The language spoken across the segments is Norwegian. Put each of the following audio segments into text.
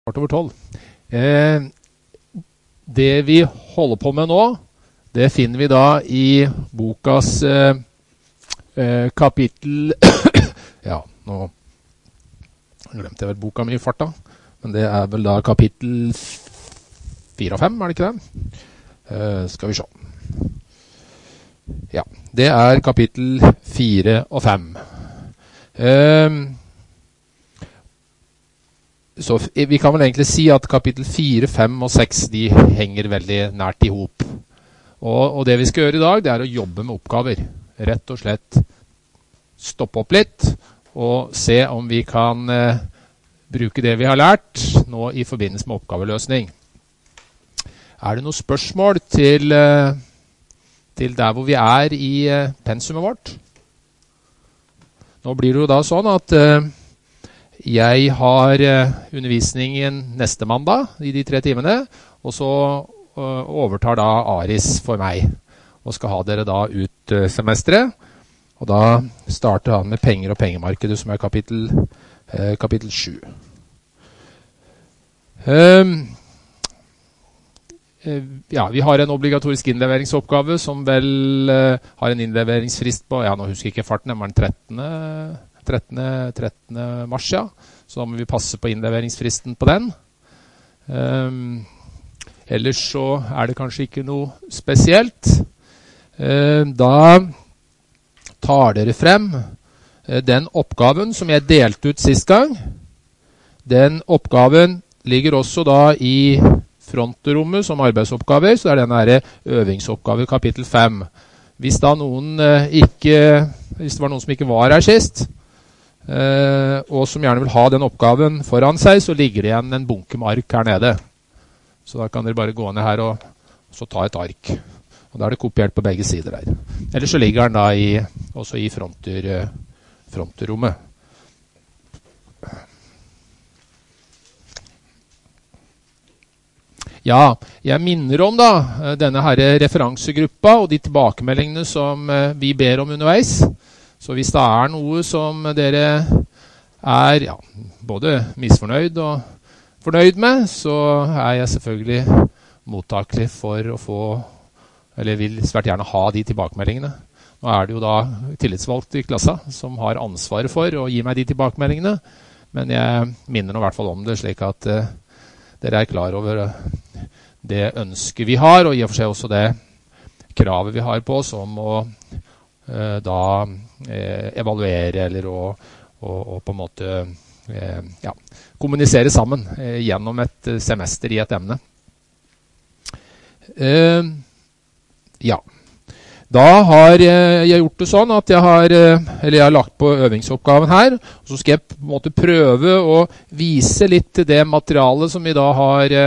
Kvart over 12. Det vi holder på med nå, det finner vi da i bokas kapittel... ja, nå glemte jeg vel boka mi i farta, men det er vel da kapittel 4 og 5, er det ikke det? Skal vi se. Ja, det er kapittel 4 og 5. Så vi kan vel egentlig si at kapittel 4, 5 og 6 de henger veldig nært i hop. Og det vi skal gjøre i dag, det er å jobbe med oppgaver. Rett og slett stoppe opp litt og se om vi kan bruke det vi har lært nå i forbindelse med oppgaveløsning. Er det noen spørsmål til der hvor vi er i pensumet vårt? Nå blir det jo da sånn at jeg har undervisningen neste mandag i de 3 timene, og så overtar da Aris for meg, og skal ha dere da ut semesteret. Og da starter han med penger og pengemarkedet, som er kapittel 7. Ja, vi har en obligatorisk innleveringsoppgave, som vel har en innleveringsfrist på, ja, nå husker jeg ikke farten, det var den 13. mars, ja. Så da må vi passe på innleveringsfristen på den. Ellers så er det kanskje ikke noe spesielt. Da tar dere frem den oppgaven som jeg delte ut sist gang. Den oppgaven ligger også da i frontrommet som arbeidsoppgaver, så er den her øvingsoppgave kapittel 5. Hvis det var noen som ikke var her sist, og som gjerne vil ha den oppgaven foran seg, så ligger det igjen en bunke med ark her nede. Så da kan dere bare gå ned her og så ta et ark. Og da er det kopiert på begge sider der. Ellers så ligger den da også i frontrommet. Ja, jeg minner om da denne her referansegruppa og de tilbakemeldingene som vi ber om underveis. Så hvis det er noe som dere er både misfornøyd og fornøyd med, så er jeg selvfølgelig mottakelig for å få, eller vil svært gjerne ha de tilbakemeldingene. Nå er det jo da tillitsvalgt i klassa som har ansvaret for å gi meg de tilbakemeldingene, men jeg minner nå i hvert fall om det, slik at dere er klar over det ønsket vi har, og i og for seg også det kravet vi har på oss om å evaluere eller å på en måte kommunisere sammen gjennom et semester i et emne. Ja, da har jeg gjort det sånn at jeg har lagt på øvingsoppgaven her, og så skal jeg på en måte prøve å vise litt det materialet som vi da har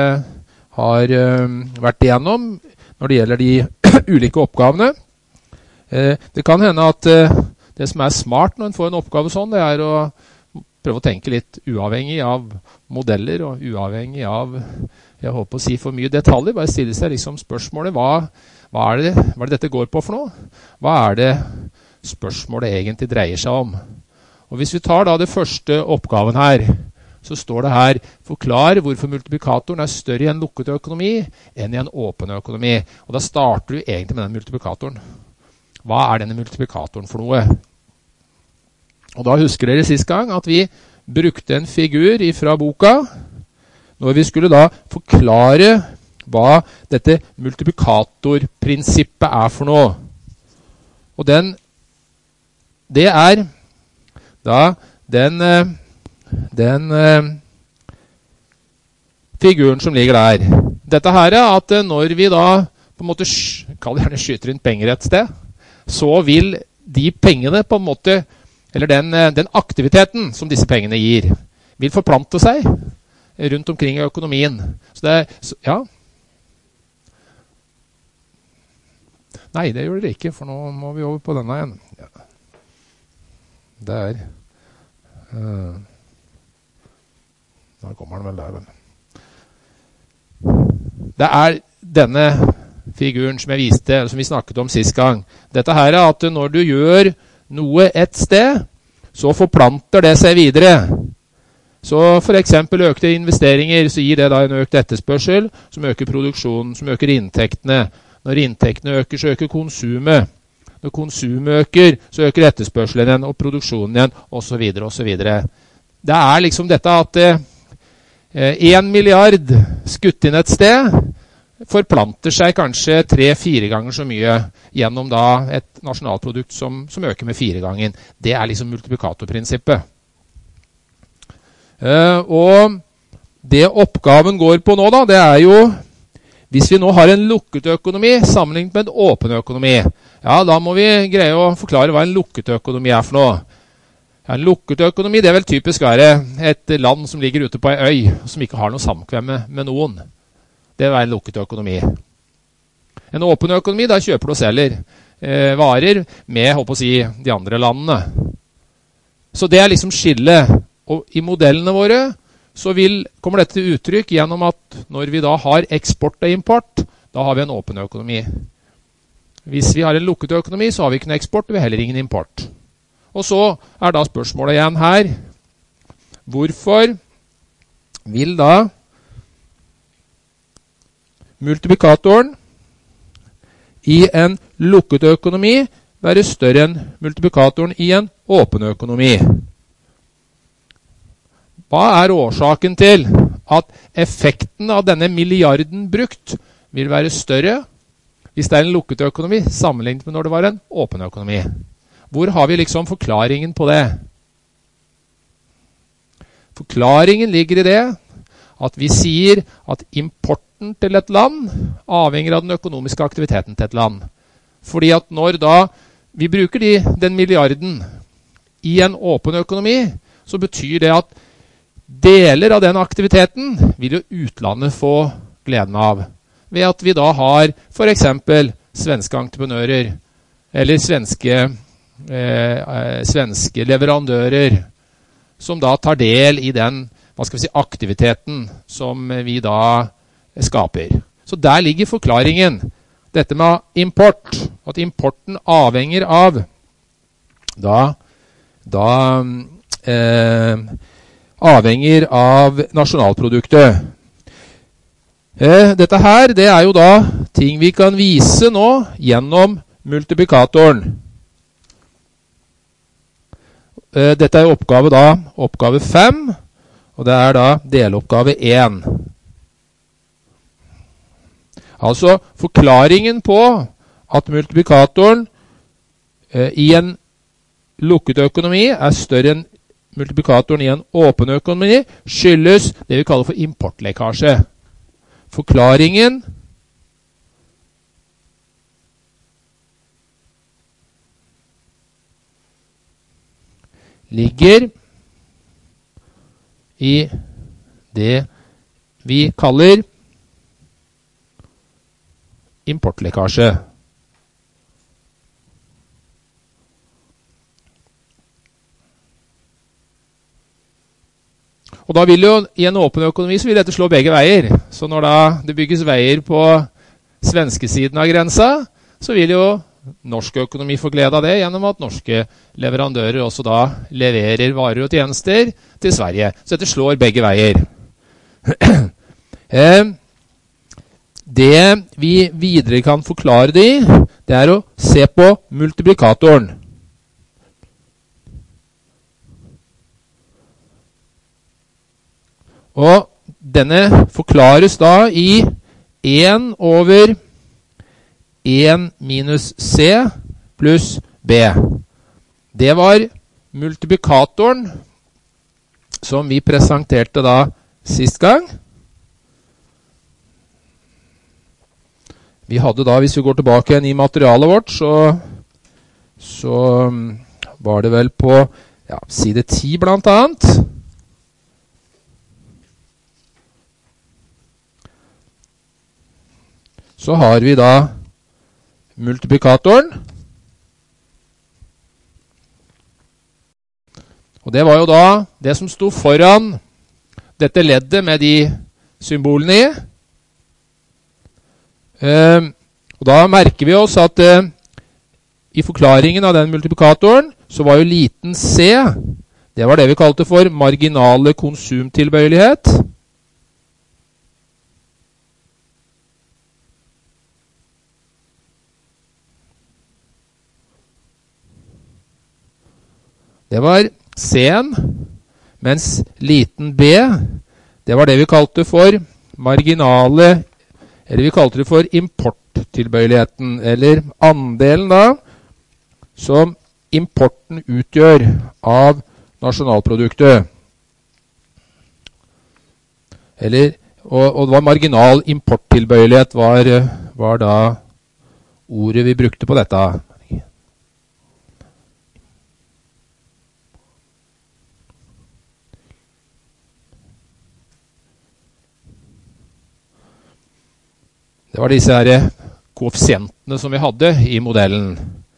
vært igjennom når det gjelder de ulike oppgavene. Det kan hende at det som er smart når en får en oppgave sånn, det er å prøve å tenke litt uavhengig av modeller og uavhengig av, jeg håper å si for mye detaljer, bare stille seg liksom spørsmålet, hva er det dette går på for noe? Hva er det spørsmålet egentlig dreier seg om? Og hvis vi tar da det første oppgaven her, så står det her, forklar hvorfor multiplikatoren er større i en lukket økonomi enn i en åpen økonomi. Og da starter du egentlig med den multiplikatoren. Hva er denne multiplikatoren for noe? Og da husker dere sist gang at vi brukte en figur fra boka, når vi skulle da forklare hva dette multiplikatorprinsippet er for noe. Og det er da den figuren som ligger der. Dette her er at når vi da på en måte skyter inn penger et sted, så vil de pengene på en måte, eller den aktiviteten som disse pengene gir, vil forplante seg rundt omkring i økonomien. Ja. Nei, det gjør det ikke, for nå må vi over på denne igjen. Ja. Der. Da kommer den vel der, vel. Det er denne figuren som jeg viste, som vi snakket om sist gang. Dette her er at når du gjør noe et sted, så forplanter det seg videre. Så for eksempel økte investeringer, så gir det da en økt etterspørsel, som øker produksjonen, som øker inntektene. Når inntektene øker, så øker konsumet. Når konsumet øker, så øker etterspørselen igjen, og produksjonen igjen, og så videre, og så videre. Det er liksom dette at 1 milliard skutt inn et sted, forplanter seg kanskje 3-4 ganger så mye gjennom da et nasjonalprodukt som øker med 4 ganger. Det er liksom multiplikatorprinsippet. Og det oppgaven går på nå da, det er jo, hvis vi nå har en lukket økonomi sammenlignet med en åpen økonomi, ja, da må vi greie å forklare hva en lukket økonomi er for noe. Ja, en lukket økonomi, det er vel typisk være et land som ligger ute på en øy, som ikke har noe samkvem med noen. Det vil være en lukket økonomi. En åpen økonomi, da kjøper du og selger varer med, håper å si, de andre landene. Så det er liksom skillet. Og i modellene våre så kommer dette til uttrykk gjennom at når vi da har eksport og import, da har vi en åpen økonomi. Hvis vi har en lukket økonomi, så har vi ikke noen eksport, og vi har heller ingen import. Og så er da spørsmålet igjen her, hvorfor vil da multiplikatoren i en lukket økonomi være større enn multiplikatoren i en åpen økonomi? Hva er årsaken til at effekten av denne milliarden brukt vil være større hvis det er en lukket økonomi sammenlignet med når det var en åpen økonomi? Hvor har vi liksom forklaringen på det? Forklaringen ligger i det at vi sier at importen til et land avhenger av den økonomiske aktiviteten til et land. Fordi at når da vi bruker den milliarden i en åpen økonomi, så betyr det at deler av den aktiviteten vil jo utlandet få gleden av. Ved at vi da har for eksempel svenske entreprenører, eller svenske leverandører, som da tar del i den, hva skal vi si, aktiviteten som vi da skaper. Så der ligger forklaringen. Dette med import, at importen avhenger av avhenger av nasjonalproduktet. Dette her, det er jo da ting vi kan vise nå gjennom multiplikatoren. Dette er oppgave 5, og det er da deloppgave 1. Altså, forklaringen på at multiplikatoren i en lukket økonomi er større enn multiplikatoren i en åpen økonomi skyldes det vi kaller for importlekkasje. Forklaringen ligger i det vi kaller importlekkasje. Og da vil jo, i en åpen økonomi, så vil dette slå begge veier. Så når da det bygges veier på svenske siden av grensa, så vil jo norsk økonomi få glede av det, gjennom at norske leverandører også da leverer varer og tjenester til Sverige. Så dette slår begge veier. Det vi videre kan forklare det i, det er å se på multiplikatoren. Og denne forklares da i 1 over 1 minus C pluss B. Det var multiplikatoren som vi presenterte da sist gang. Vi hadde da, hvis vi går tilbake igjen i materialet vårt, så var det vel på side 10 blant annet. Så har vi da multiplikatoren. Og det var jo da det som sto foran dette leddet med de symbolene i. Og da merker vi oss at i forklaringen av den multiplikatoren så var jo liten c, Det var det vi kalte for marginale konsumtilbøyelighet. Det var C-en, mens liten b, det var det vi kalte for marginale, eller vi kalte det for importtilbøyeligheten, eller andelen da, som importen utgjør av nasjonalproduktet. Eller, og det var marginal importtilbøyelighet var da ordet vi brukte på dette. Det var disse her koeffisientene som vi hadde i modellen.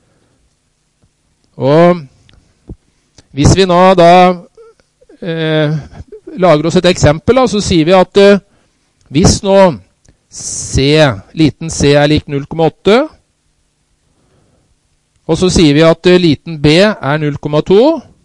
Og hvis vi nå da lager oss et eksempel, da, så sier vi at hvis nå liten c er lik 0,8, og så sier vi at liten b er 0,2,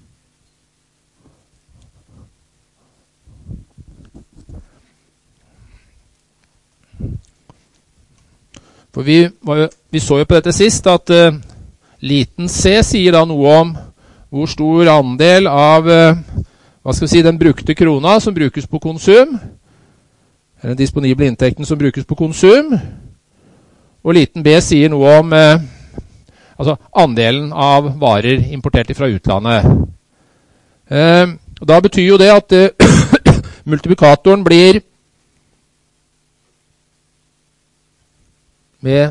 for vi så jo på dette sist at liten c sier da noe om hvor stor andel av den brukte krona som brukes på konsum, eller den disponible inntekten som brukes på konsum, og liten b sier noe om andelen av varer importert fra utlandet. Og da betyr jo det at multiplikatoren blir med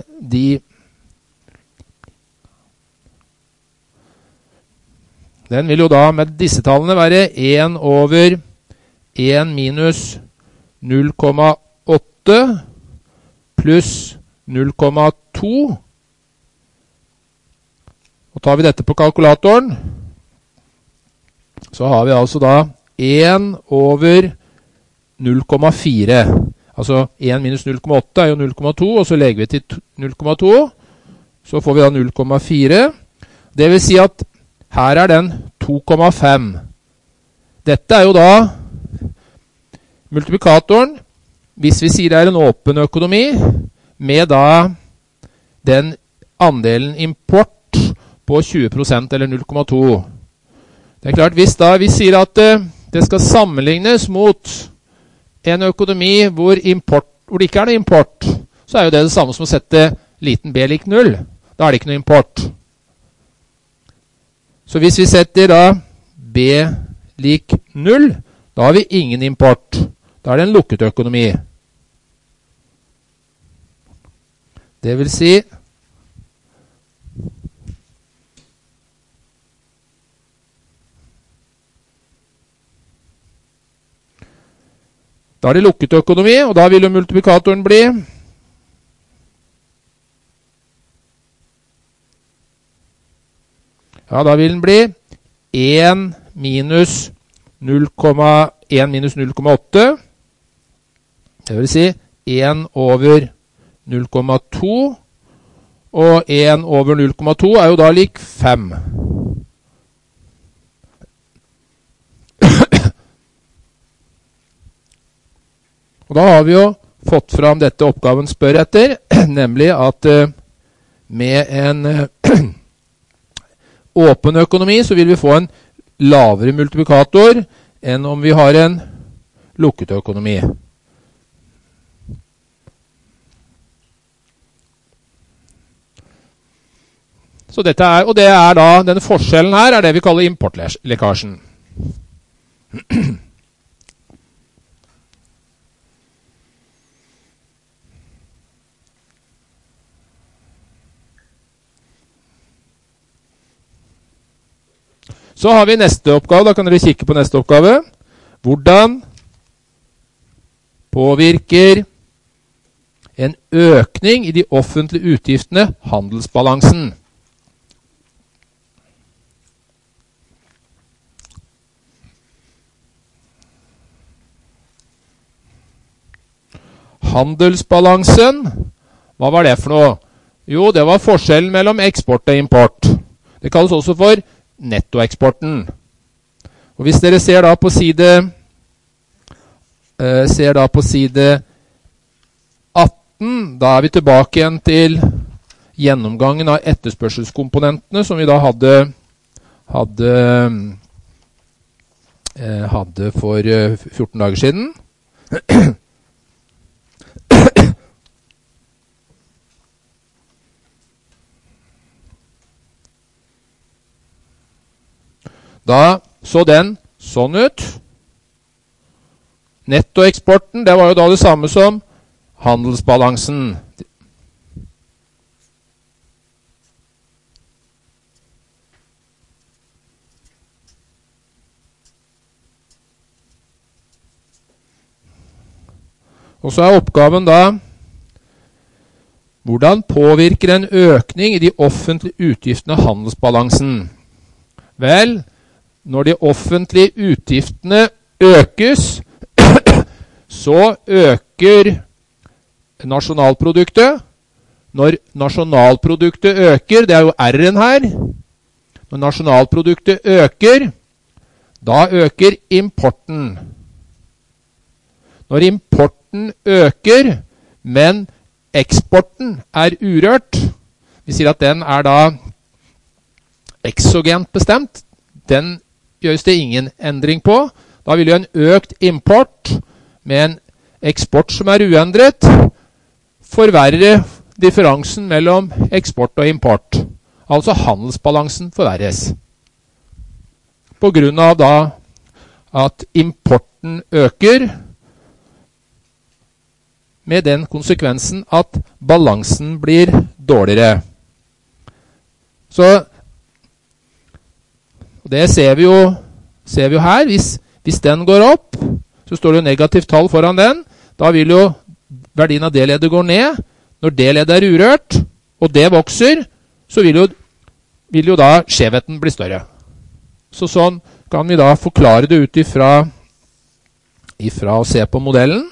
den vil jo da med disse tallene være 1 over 1 minus 0,8 pluss 0,2. Og tar vi dette på kalkulatoren, så har vi altså da 1 over 0,4. Altså 1 minus 0,8 er jo 0,2, og så legger vi til 0,2, så får vi da 0,4. Det vil si at her er den 2,5. Dette er jo da multiplikatoren, hvis vi sier det er en åpen økonomi, med da den andelen import på 20% eller 0,2. Det er klart, hvis da vi sier at det skal sammenlignes mot en økonomi hvor det ikke er noe import, så er jo det samme som å sette liten b lik 0. Da er det ikke noe import. Så hvis vi setter da b lik 0, da har vi ingen import. Da er det en lukket økonomi. Det vil si da er det lukket økonomi, og da vil jo multiplikatoren bli da vil den bli 1 minus 0,8. Det vil si 1 over 0,2, og 1 over 0,2 er jo da lik 5. Og da har vi jo fått fram dette oppgaven spør etter, nemlig at med en åpen økonomi så vil vi få en lavere multiplikator enn om vi har en lukket økonomi. Så dette er, og det er da, denne forskjellen her er det vi kaller importlekkasjen. Så har vi neste oppgave, da kan dere kikke på neste oppgave. Hvordan påvirker en økning i de offentlige utgiftene handelsbalansen? Handelsbalansen, hva var det for noe? Jo, det var forskjellen mellom eksport og import. Det kalles også for nettoeksporten. Og hvis dere ser da på side 18, da er vi tilbake igjen til gjennomgangen av etterspørselskomponentene som vi da hadde for 14 dager siden. Da så den sånn ut. Nettoeksporten, det var jo da det samme som handelsbalansen. Og så er oppgaven da, hvordan påvirker en økning i de offentlige utgiftene handelsbalansen? Vel, når de offentlige utgiftene økes, så øker nasjonalproduktet. Når nasjonalproduktet øker, det er jo R-en her, når nasjonalproduktet øker, da øker importen. Når importen øker, men eksporten er urørt, vi sier at den er da exogent bestemt, den gjøres det ingen endring på. Da vil jo en økt import med en eksport som er uendret, forverre differansen mellom eksport og import. Altså handelsbalansen forverres. På grunn av da at importen øker, med den konsekvensen at balansen blir dårligere. Så det ser vi jo her. Hvis den går opp, så står det jo negativt tall foran den. Da vil jo verdien av D-leddet gå ned. Når D-leddet er urørt, og det vokser, så vil jo da skjevheten bli større. Så sånn kan vi da forklare det ut ifra å se på modellen.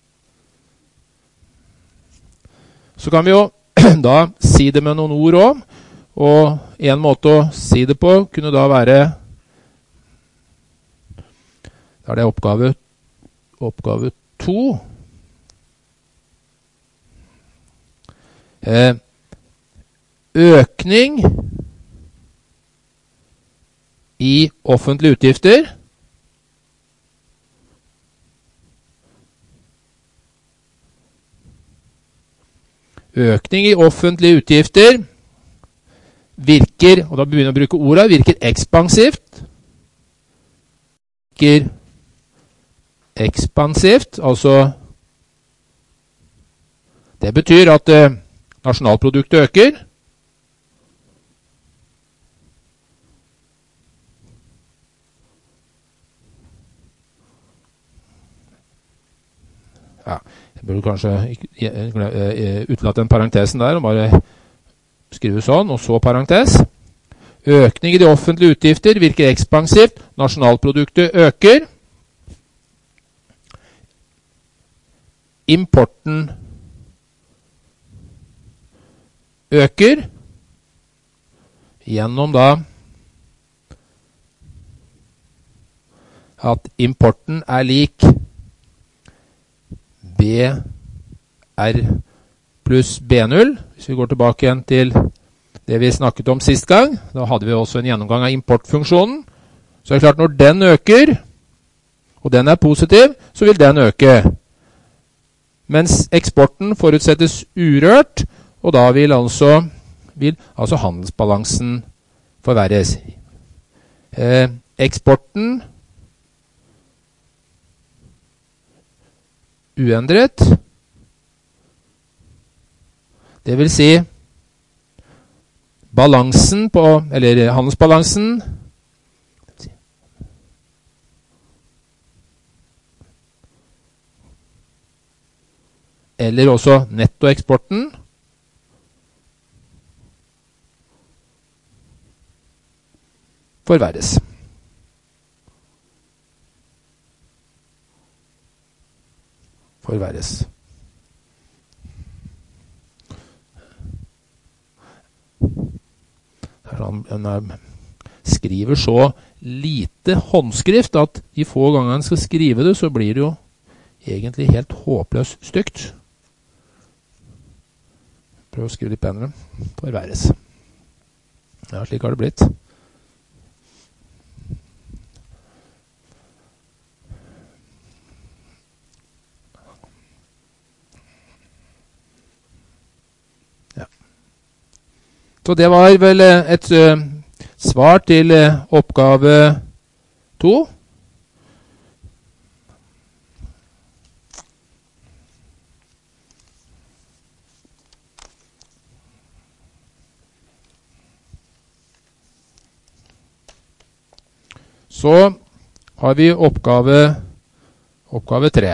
Så kan vi jo da si det med noen ord også, og en måte å si det på kunne da være, da er det oppgave 2. Økning i offentlige utgifter virker, og da begynner vi å bruke ordet, virker ekspansivt. Altså det betyr at nasjonalproduktet øker. Ja, jeg burde kanskje utelate den parentesen der og bare skrive sånn, og så parentes. Økning i de offentlige utgifter virker ekspansivt. Nasjonalproduktet øker. Importen øker. Gjennom da at importen er lik BR pluss B0. Hvis vi går tilbake igjen til det vi snakket om sist gang, da hadde vi også en gjennomgang av importfunksjonen. Så er det klart, når den øker, og den er positiv, så vil den øke. Mens eksporten forutsettes urørt, og da vil altså handelsbalansen forverres. Eksporten uendret. Det vil si balansen på, eller handelsbalansen, eller også nettoeksporten, forverres. skriver så lite håndskrift at de få ganger han skal skrive det, så blir det jo egentlig helt håpløst stygt. Prøv å skrive litt penere. Forverres. Ja, slik har det blitt. Ja. Så det var vel et svar til oppgave 2. Så har vi oppgave 3.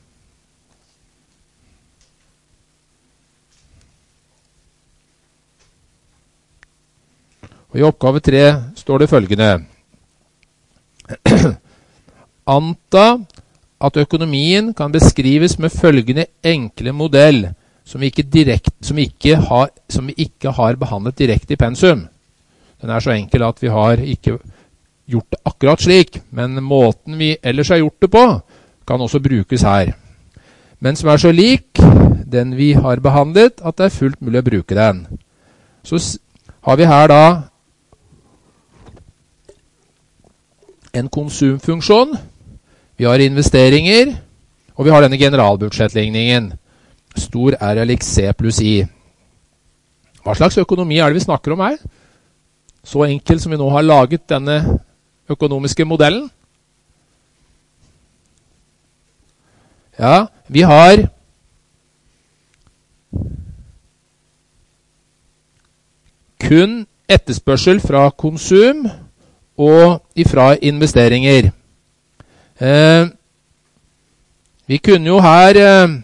Og i oppgave 3 står det følgende. Anta at økonomien kan beskrives med følgende enkle modell som vi ikke har behandlet direkte i pensum. Den er så enkel at vi har ikke gjort det akkurat slik, men måten vi ellers har gjort det på, kan også brukes her. Men som er så lik den vi har behandlet, at det er fullt mulig å bruke den. Så har vi her da en konsumfunksjon, vi har investeringer, og vi har denne generalbudsjettligningen. Stor R er lik C pluss I. Hva slags økonomi er det vi snakker om her? Så enkelt som vi nå har laget denne økonomiske modellen. Ja, vi har kun etterspørsel fra konsum og ifra investeringer. Vi kunne jo her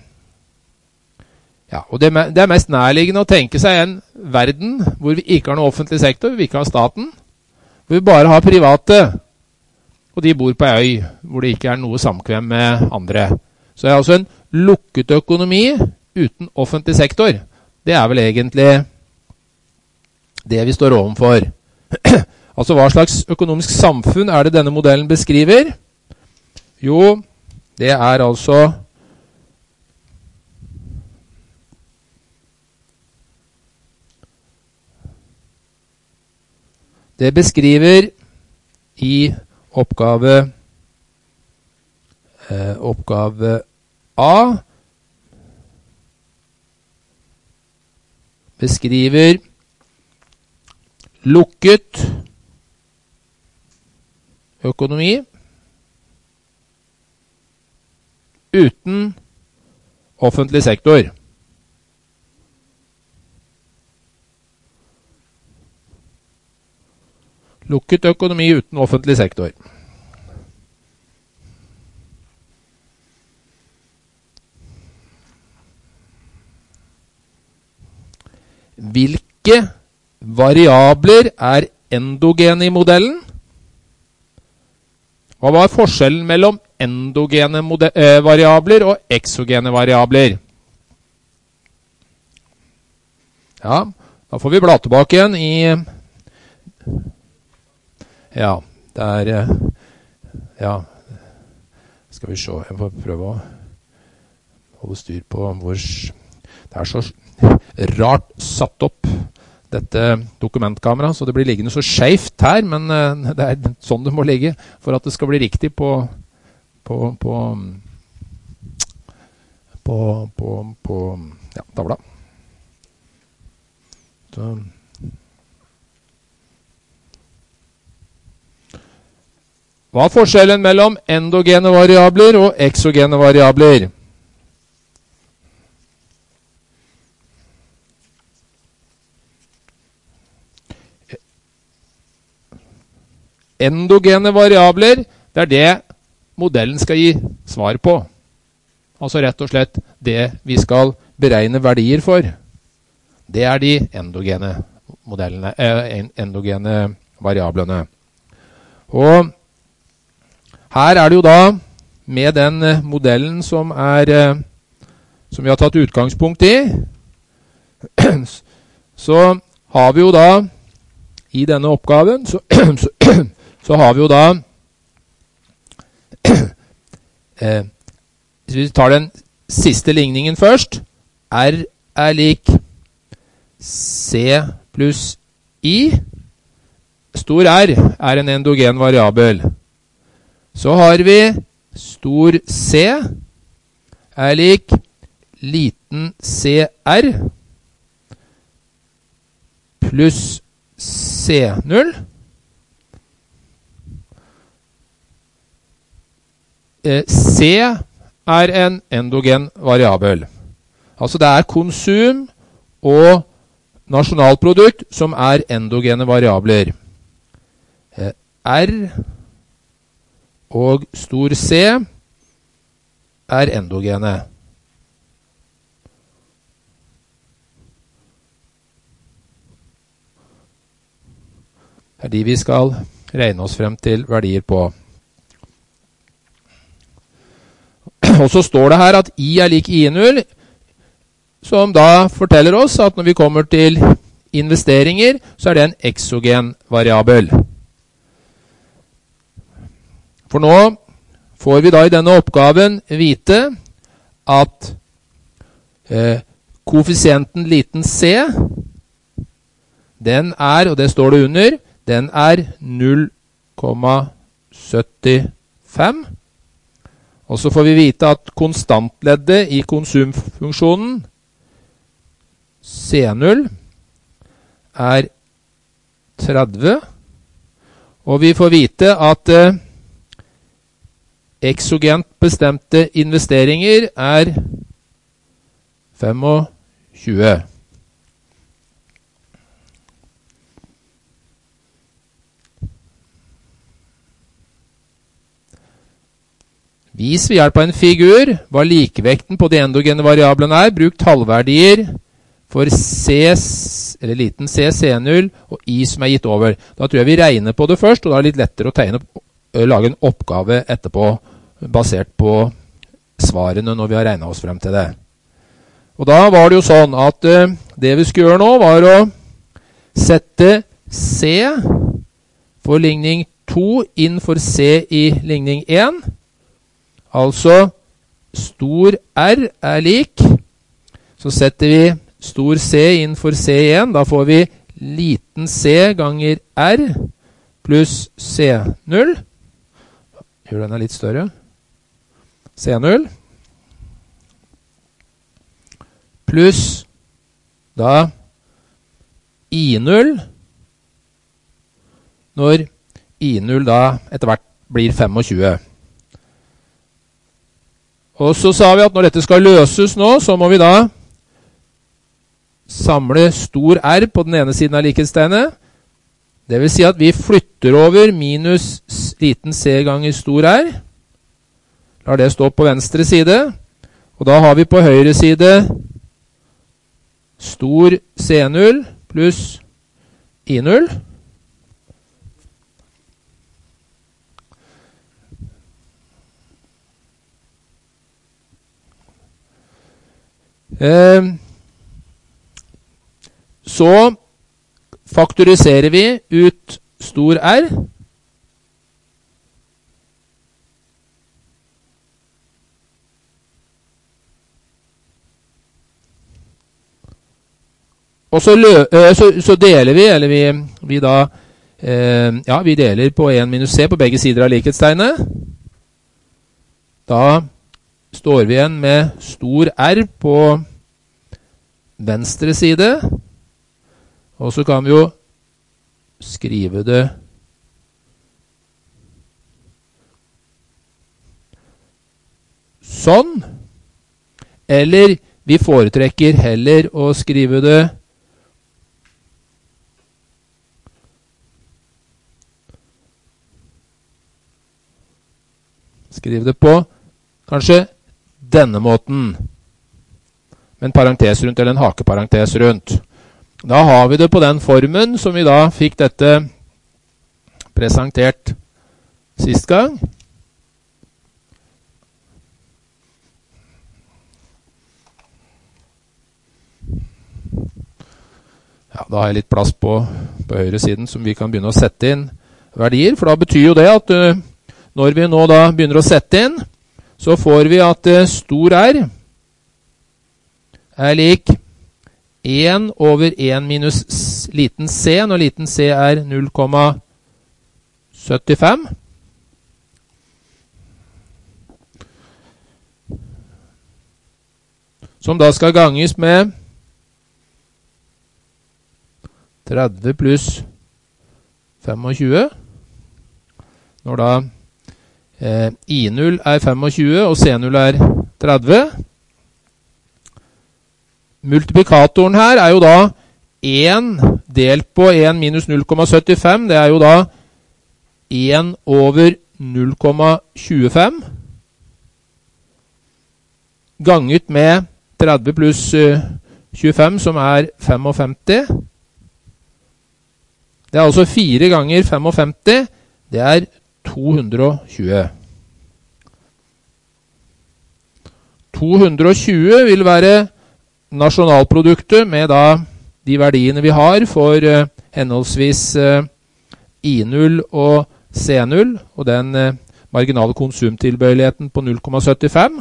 ja, og det er mest nærliggende å tenke seg en verden hvor vi ikke har noe offentlig sektor, vi ikke har staten, hvor vi bare har private, og de bor på en øy hvor det ikke er noe samkvem med andre. Så det er altså en lukket økonomi uten offentlig sektor. Det er vel egentlig det vi står overfor. Altså hva slags økonomisk samfunn er det denne modellen beskriver? Jo, det er altså det beskriver i oppgave A beskriver lukket økonomi uten offentlig sektor. Lukket økonomi uten offentlig sektor. Hvilke variabler er endogene i modellen? Hva var forskjellen mellom endogene variabler og exogene variabler? Ja, da får vi bla tilbake igjen i ja, det er ja, skal vi se, jeg får prøve å holde styr på hvor det er så rart satt opp dette dokumentkamera, så det blir liggende så skjevt her, men det er sånn det må ligge for at det skal bli riktig på ja, tavla. Så hva er forskjellen mellom endogene variabler og exogene variabler? Endogene variabler, det er det modellen skal gi svar på. Altså rett og slett det vi skal beregne verdier for. Det er de endogene variablene. Og her er det jo da, med den modellen som vi har tatt utgangspunkt i, så har vi jo da i denne oppgaven, så har vi jo da, hvis vi tar den siste ligningen først, R er lik C pluss I. Stor R er en endogen variabel. Så har vi stor C er lik liten CR pluss C0. C er en endogen variabel. Altså det er konsum og nasjonalprodukt som er endogene variabler. R og stor C er endogene. Det er de vi skal regne oss frem til verdier på. Og så står det her at I er lik I0, som da forteller oss at når vi kommer til investeringer, så er det en exogen variabel. For nå får vi da i denne oppgaven vite at koeffisienten liten c, den er, og det står det under, den er 0,75. Og så får vi vite at konstantleddet i konsumfunksjonen C0 er 30. Og vi får vite at exogent bestemte investeringer er 25. Vis ved hjelp av en figur hva likevekten på de endogene variablene er. Bruk tallverdier for C, eller liten c, C0 og I som er gitt over. Da tror jeg vi regner på det først, og da er det litt lettere å lage en oppgave etterpå, basert på svarene når vi har regnet oss frem til det. Og da var det jo sånn at det vi skulle gjøre nå var å sette C for ligning 2 inn for C i ligning 1. Altså stor R er lik, så setter vi stor C inn for C1, da får vi liten c ganger R pluss C0. Gjør denne litt større. C0 pluss da I0 når I0 da etter hvert blir 25. Og så sa vi at når dette skal løses nå, så må vi da samle stor R på den ene siden av likhetstegnet. Det vil si at vi flytter over minus liten c ganger stor R. Lar det stå på venstre side. Og da har vi på høyre side stor C0 pluss I0. Så faktoriserer vi ut stor R. Og så deler vi, eller vi da, ja, vi deler på 1 minus c på begge sider av likhetstegnet. Da står vi igjen med stor R på venstre side, og så kan vi jo skrive det sånn, eller vi foretrekker heller å skrive det på kanskje denne måten, med en parentes rundt, eller en hakeparentes rundt. Da har vi det på den formen som vi da fikk dette presentert sist gang. Ja, da har jeg litt plass på høyre siden som vi kan begynne å sette inn verdier, for da betyr jo det at når vi nå da begynner å sette inn, så får vi at stor R er lik 1 over 1 minus liten c, når liten c er 0,75. Som da skal ganges med 30 pluss 25, når da I0 er 25 og C0 er 30. Multiplikatoren her er jo da 1 delt på 1 minus 0,75, det er jo da 1 over 0,25, ganget med 30 pluss 25, som er 55. Det er altså 4 ganger 55, det er 220. 220 vil være nasjonalproduktet med da de verdiene vi har for henholdsvis I0 og C0, og den marginale konsumtilbøyeligheten på 0,75.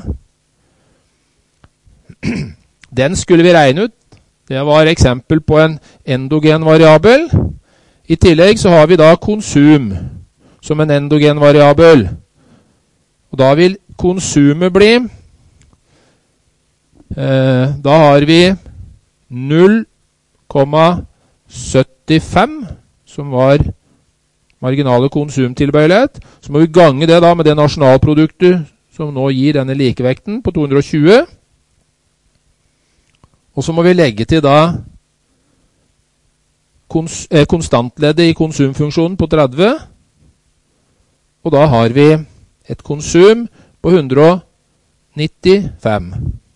Den skulle vi regne ut. Det var eksempel på en endogen variabel. I tillegg så har vi da konsum som en endogen variabel. Og da vil konsumet bli, da har vi 0,75 som var marginale konsumtilbøyelighet. Så må vi gange det da med det nasjonalproduktet som nå gir denne likevekten på 220. Og så må vi legge til da konstantleddet i konsumfunksjonen på 30. Og da har vi et konsum på 195.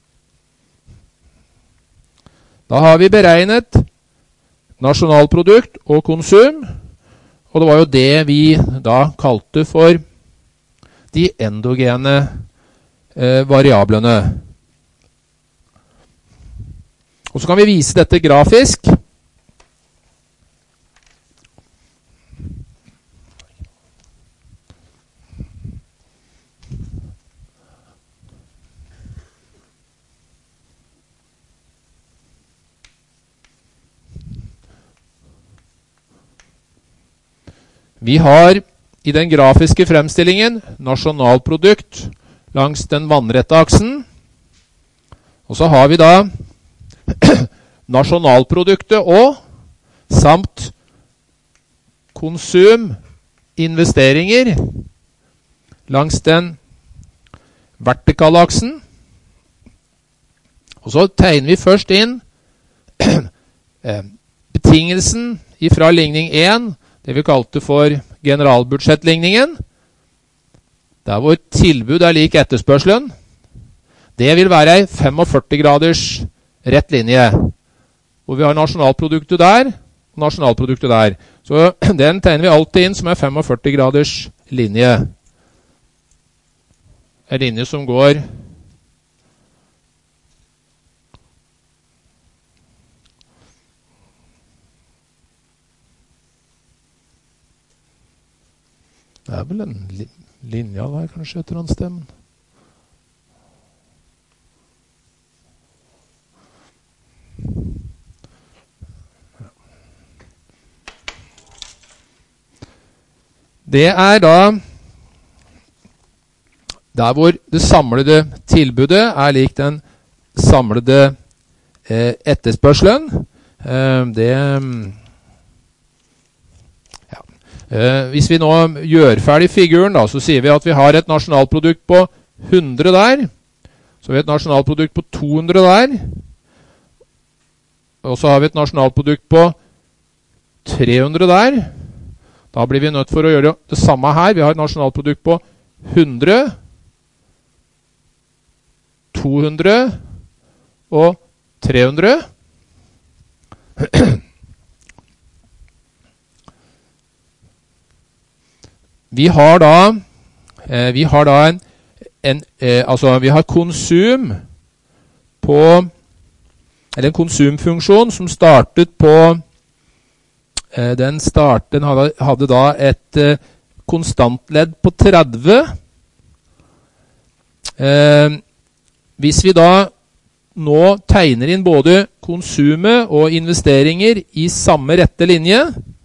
Da har vi beregnet nasjonalprodukt og konsum, og det var jo det vi da kalte for de endogene variablene. Og så kan vi vise dette grafisk. Vi har i den grafiske fremstillingen nasjonalprodukt langs den vannrette aksen. Og så har vi da nasjonalproduktet og samt konsum, investeringer langs den vertikale aksen. Og så tegner vi først inn betingelsen fra ligning 1, det vi kalte for generalbudsjettligningen, der hvor tilbud er lik etterspørselen. Det vil være en 45 graders rett linje, hvor vi har nasjonalproduktet der, og nasjonalproduktet der. Så den tegner vi alltid inn som en 45 graders linje. En linje som går det er vel en linje der, kanskje, etter hans stemmen. Det er da der hvor det samlede tilbudet er lik den samlede etterspørselen. Hvis vi nå gjør ferdig figuren, da, så sier vi at vi har et nasjonalprodukt på 100 der. Så har vi et nasjonalprodukt på 200 der. Og så har vi et nasjonalprodukt på 300 der. Da blir vi nødt for å gjøre det samme her. Vi har et nasjonalprodukt på 100, 200 og 300. Vi har da vi har konsum på, eller en konsumfunksjon som startet på Den hadde da et konstantledd på 30. Hvis vi da nå tegner inn både konsumet og investeringer i samme rette linje,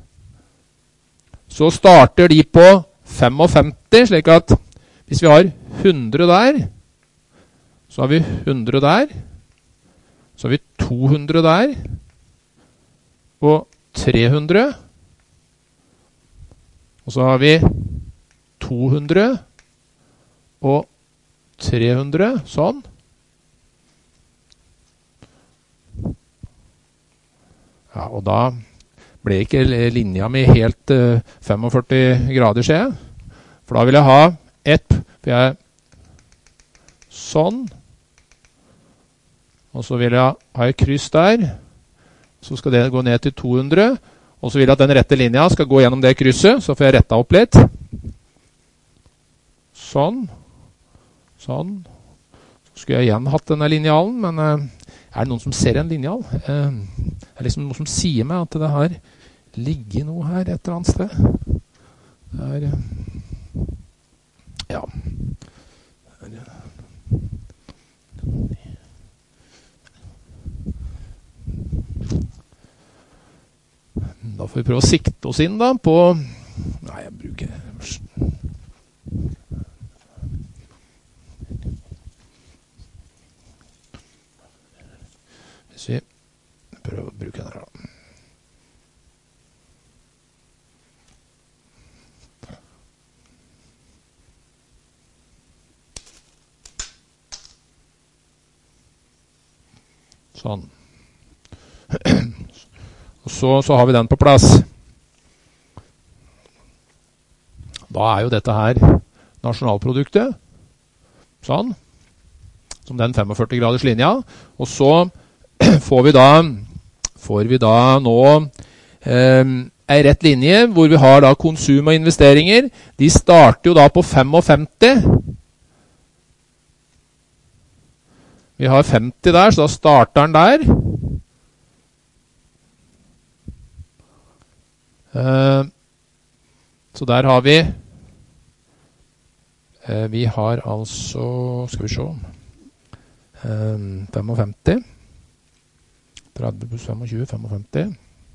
så starter de på 55, slik at hvis vi har 100 der, så har vi 100 der, så har vi 200 der, og 300, og så har vi 200, og 300, sånn. Ja, og da ble ikke linja mi helt 45 grader, ser jeg. For da vil jeg ha sånn, og så vil jeg ha et kryss der, så skal det gå ned til 200, og så vil jeg at den rette linja skal gå gjennom det krysset, så får jeg rettet opp litt. Sånn. Sånn. Så skulle jeg igjen hatt denne linealen, men er det noen som ser en lineal? Det er liksom noe som sier meg at det har ligget noe her et eller annet sted. Det er, ja. Da får vi prøve å sikte oss inn da på... Nei, jeg bruker... Hvis vi prøver å bruke den her da. Sånn. Og så har vi den på plass. Da er jo dette her nasjonalproduktet. Sånn. Som den 45 graders linja. Og så får vi da nå en rett linje hvor vi har da konsum og investeringer. De starter jo da på 55. Vi har 50 der, så da starter den der. Så der har vi har altså, skal vi se, 55, 30 pluss 25, 55,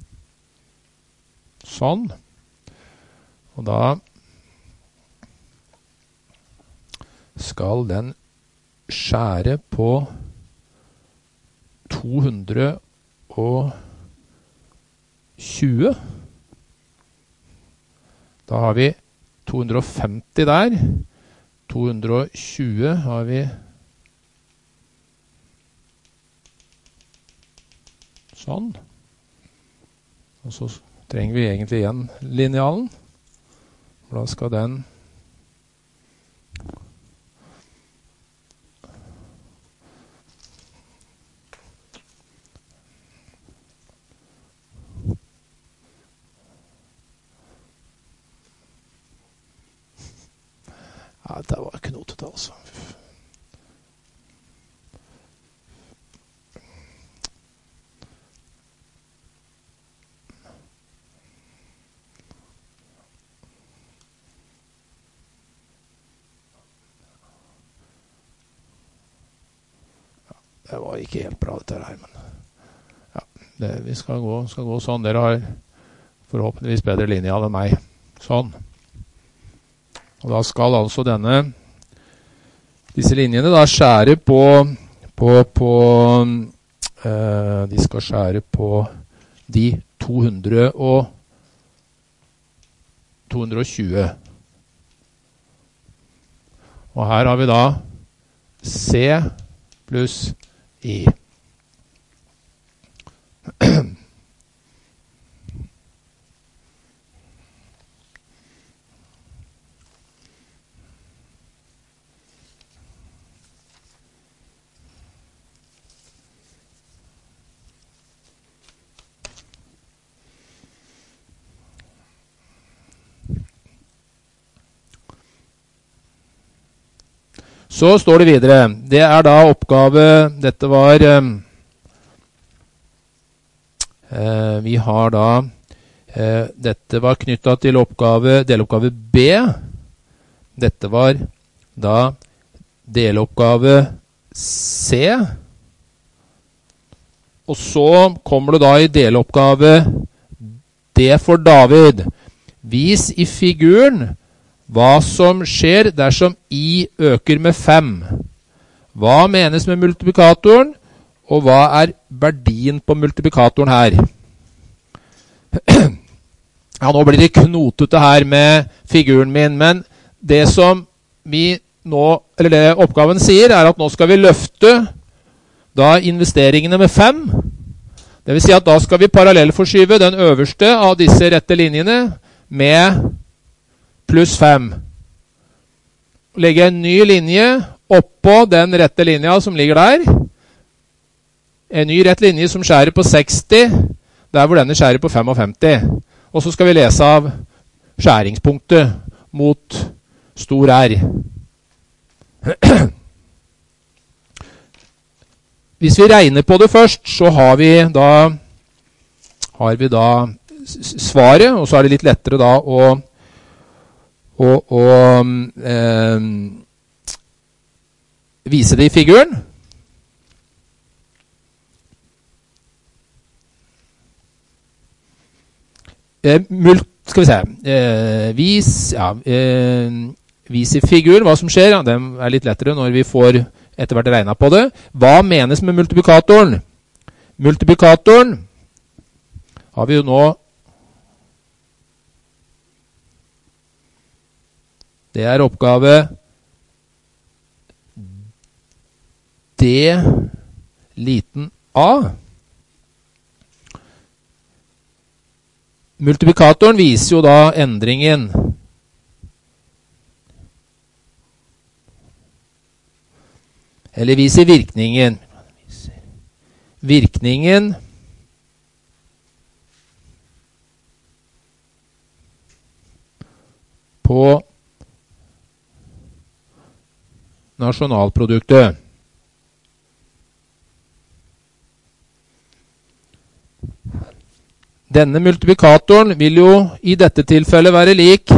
sånn, og da skal den skjære på 220. Da har vi 250 der, 220 har vi sånn, og så trenger vi egentlig igjen linealen, da skal den ja, det var knotete altså. Det var ikke helt bra dette her, men ja, vi skal gå sånn. Dere har forhåpentligvis bedre linjer enn meg. Sånn. Og da skal altså disse linjene da skjære de skal skjære på de 220. Og her har vi da C pluss I. Så står det videre, det er da oppgave, dette var, vi har da Dette var knyttet til deloppgave B. Dette var da deloppgave C. Og så kommer det da i deloppgave D for David. Vis i figuren hva som skjer dersom I øker med 5. Hva menes med multiplikatoren, og hva er verdien på multiplikatoren her? Ja, nå blir det knotete her med figuren min, men det som det oppgaven sier er at nå skal vi løfte da investeringene med 5. Det vil si at da skal vi parallellforskyve den øverste av disse rette linjene med pluss 5. Legge en ny linje oppå den rette linja som ligger der. En ny rett linje som skjærer på 60, der hvor denne skjærer på 55. Og så skal vi lese av skjæringspunktet mot stor R. Hvis vi regner på det først, så har vi da svaret, og så er det litt lettere da å vise det i figuren. Skal vi se. Vis i figuren hva som skjer. Ja, det er litt lettere når vi får etter hvert regnet på det. Hva menes med multiplikatoren? Multiplikatoren har vi jo nå. Det er oppgave D liten a. Multiplikatoren viser jo da endringen. Eller viser virkningen. Virkningen på nasjonalproduktet. Denne multiplikatoren vil jo i dette tilfellet være lik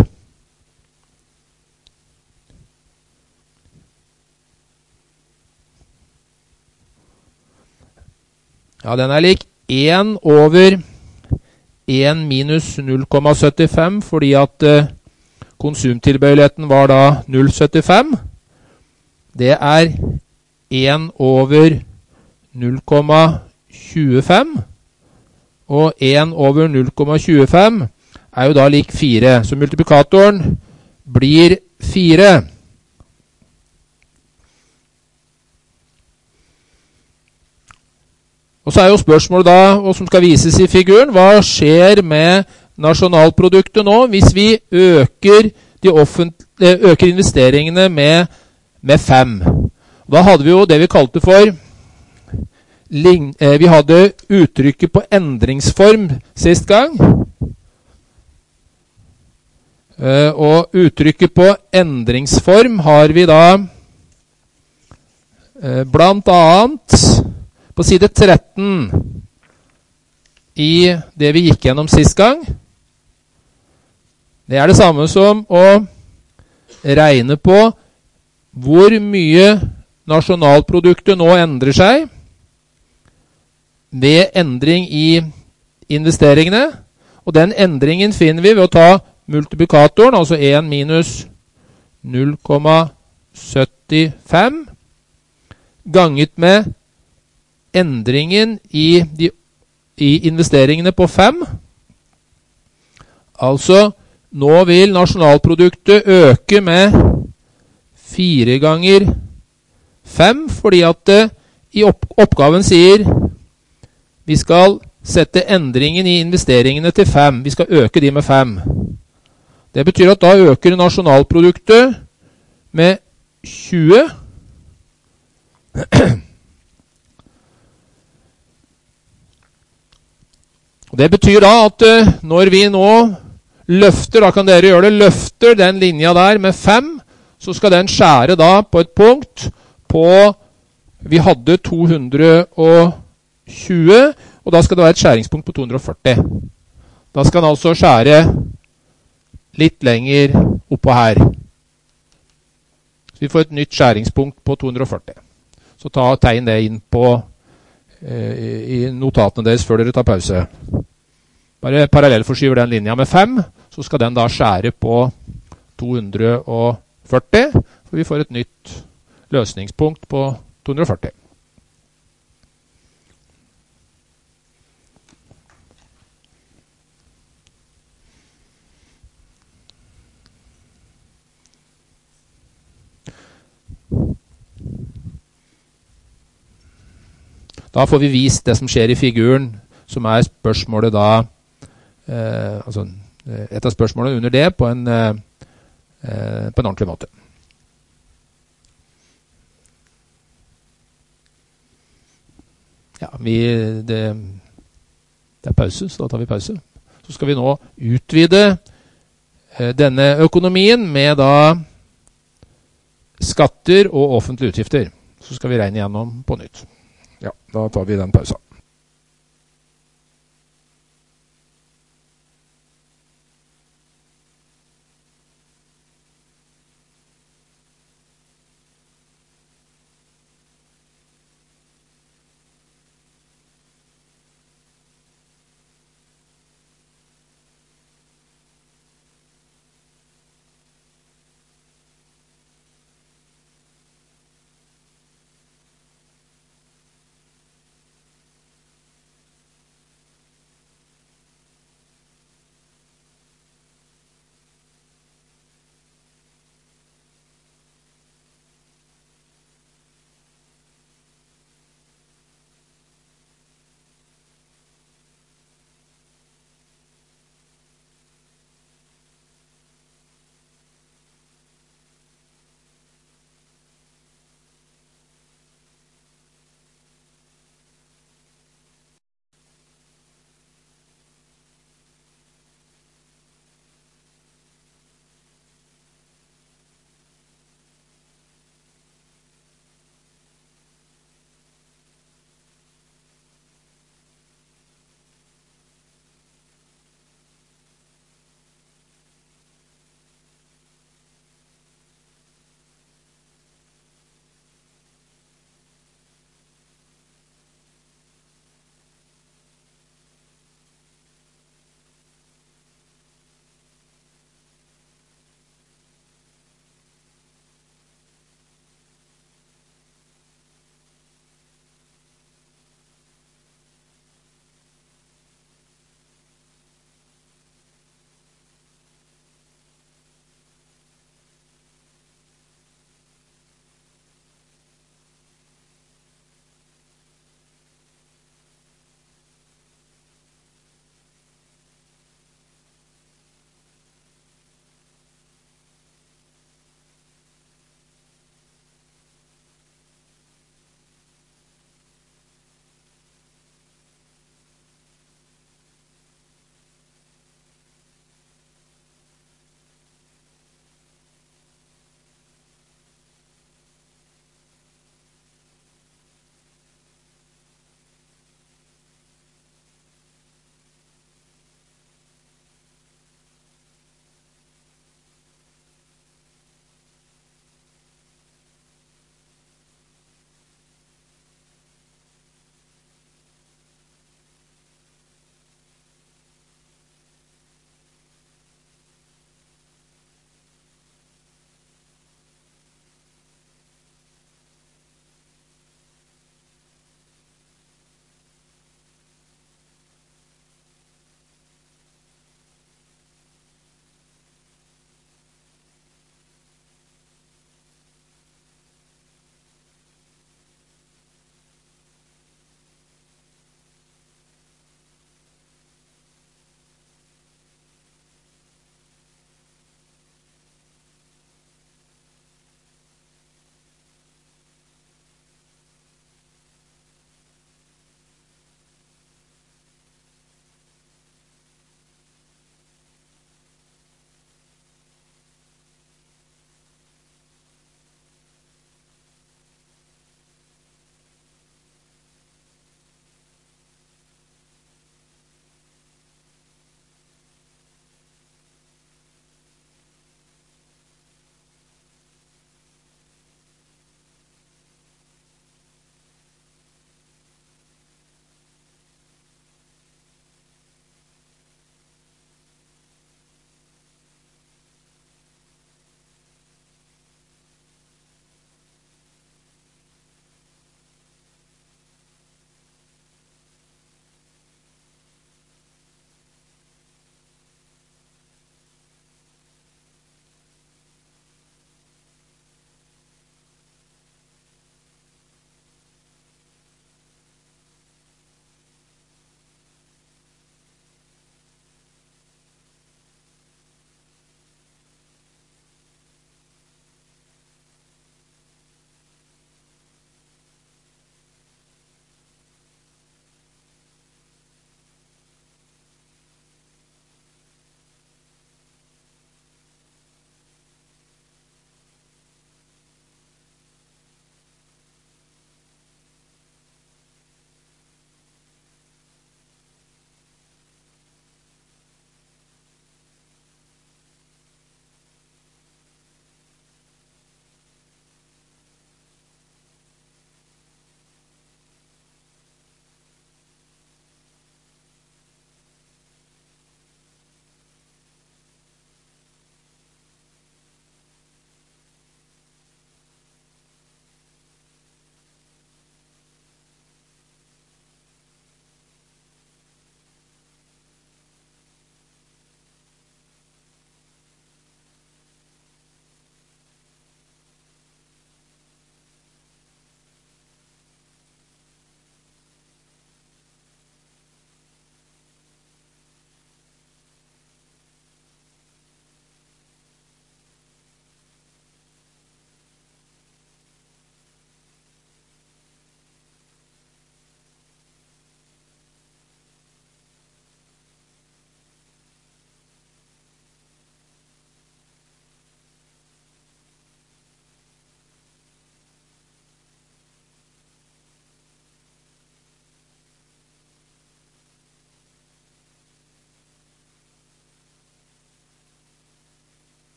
den er lik 1 over 1 minus 0,75, fordi at konsumtilbøyeligheten var da 0,75. Det er 1 over 0,25. Og 1 over 0,25 er jo da lik 4. Så multiplikatoren blir 4. Og så er jo spørsmålet da, og som skal vises i figuren, hva skjer med nasjonalproduktet nå hvis vi øker investeringene med 5? Da hadde vi jo det vi kalte for vi hadde uttrykket på endringsform sist gang. Og uttrykket på endringsform har vi da blant annet på side 13 i det vi gikk gjennom sist gang. Det er det samme som å regne på hvor mye nasjonalproduktet nå endrer seg ved endring i investeringene, og den endringen finner vi ved å ta multiplikatoren, altså 1 minus 0,75, ganget med endringen i investeringene på 5. Altså, nå vil nasjonalproduktet øke med 4 ganger 5, fordi at i oppgaven sier vi skal sette endringen i investeringene til 5. Vi skal øke de med 5. Det betyr at da øker nasjonalproduktet med 20. Det betyr da at når vi nå løfter, da kan dere gjøre det, løfter den linja der med 5, så skal den skjære da på et punkt på, vi hadde 220, og da skal det være et skjæringspunkt på 240. Da skal den altså skjære litt lenger oppå her. Så vi får et nytt skjæringspunkt på 240. Så tegn det inn i notatene deres før dere tar pause. Bare parallellforskyver den linja med 5, så skal den da skjære på 240, for vi får et nytt løsningspunkt på 240. Da får vi vist det som skjer i figuren, som spørsmålet da, altså et av spørsmålene under det på en ordentlig måte. Ja, det pause, så da tar vi pause. Så skal vi nå utvide denne økonomien med da skatter og offentlige utgifter. Så skal vi regne igjennom på nytt. Ja, da tar vi den pausen.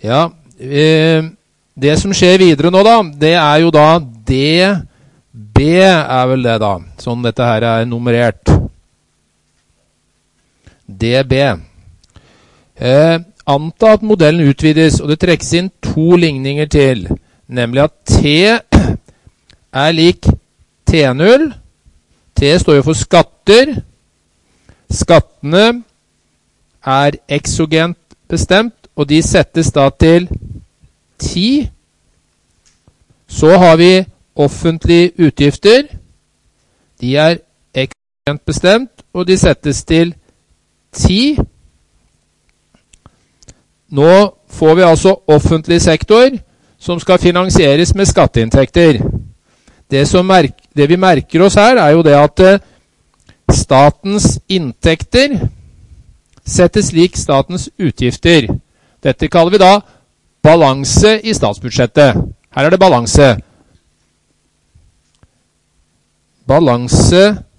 Ja, det som skjer videre nå da, det er jo da DB er vel det da, sånn dette her er nummerert. DB. Anta at modellen utvides, og det trekkes inn 2 ligninger til, nemlig at T er lik T0. T står jo for skatter. Skattene er exogent bestemt, og de settes da til 10. Så har vi offentlige utgifter. De er exogent bestemt, og de settes til 10. Nå får vi altså offentlig sektor som skal finansieres med skatteinntekter. Det vi merker oss her er jo det at statens inntekter settes lik statens utgifter. Dette kaller vi da balanse i statsbudsjettet. Her er det balanse. Balanse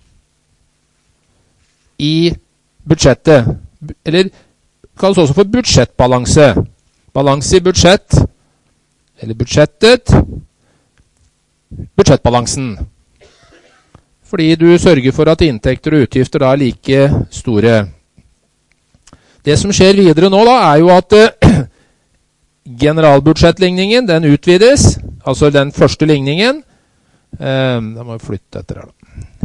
i budsjettet. Eller kalles også for budsjettbalanse. Balanse i budsjett, eller budsjettet, budsjettbalansen. Fordi du sørger for at inntekter og utgifter da er like store. Det som skjer videre nå da, er jo at generalbudsjettligningen, den utvides, altså den første ligningen. Da må vi flytte etter her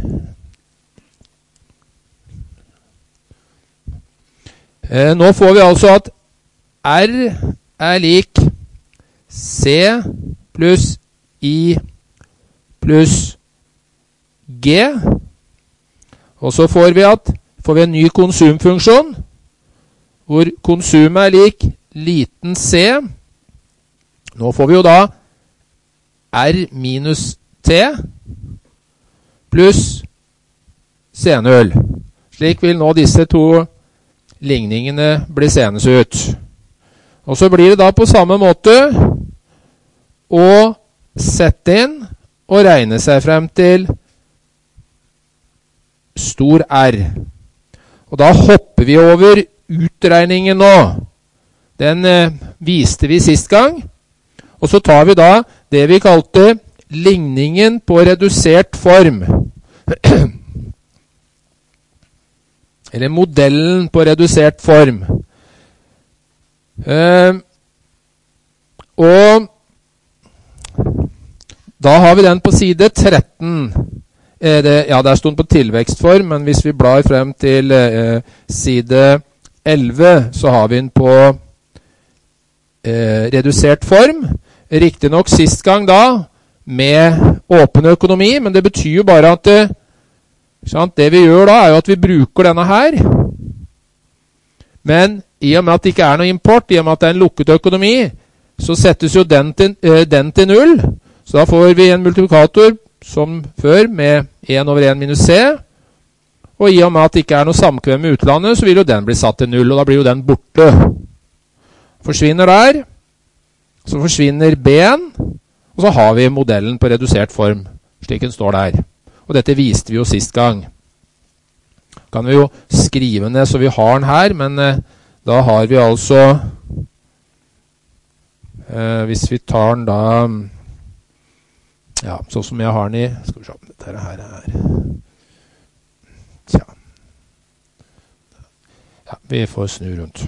da. Nå får vi altså at R er lik C pluss I pluss G. Og så får vi en ny konsumfunksjon, hvor konsumet er lik liten c. Nå får vi jo da R minus T pluss C0. Slik vil nå disse 2 ligningene bli seende ut. Og så blir det da på samme måte å sette inn og regne seg frem til stor R. Og da hopper vi over utregningen nå. Den viste vi sist gang. Og så tar vi da det vi kalte ligningen på redusert form. Eller modellen på redusert form. Og da har vi den på side 13. Der stod den på tilvekstform, men hvis vi blar frem til side 11, så har vi den på redusert form. Riktig nok sist gang da, med åpen økonomi, men det betyr jo bare at det vi gjør da, er jo at vi bruker denne her. Men i og med at det ikke er noe import, i og med at det er en lukket økonomi, så settes jo den til 0. Så da får vi en multiplikator som før med 1 over 1 minus C. Og i og med at det ikke er noe samkvem med utlandet, så vil jo den bli satt til 0, og da blir jo den borte. Forsvinner der. Så forsvinner B-en, og så har vi modellen på redusert form, slik den står der. Og dette viste vi jo sist gang. Kan vi jo skrive ned så vi har den her, men da har vi altså, hvis vi tar den da, ja, sånn som jeg har den i, skal vi se om dette her er, tja, ja, vi får snu rundt.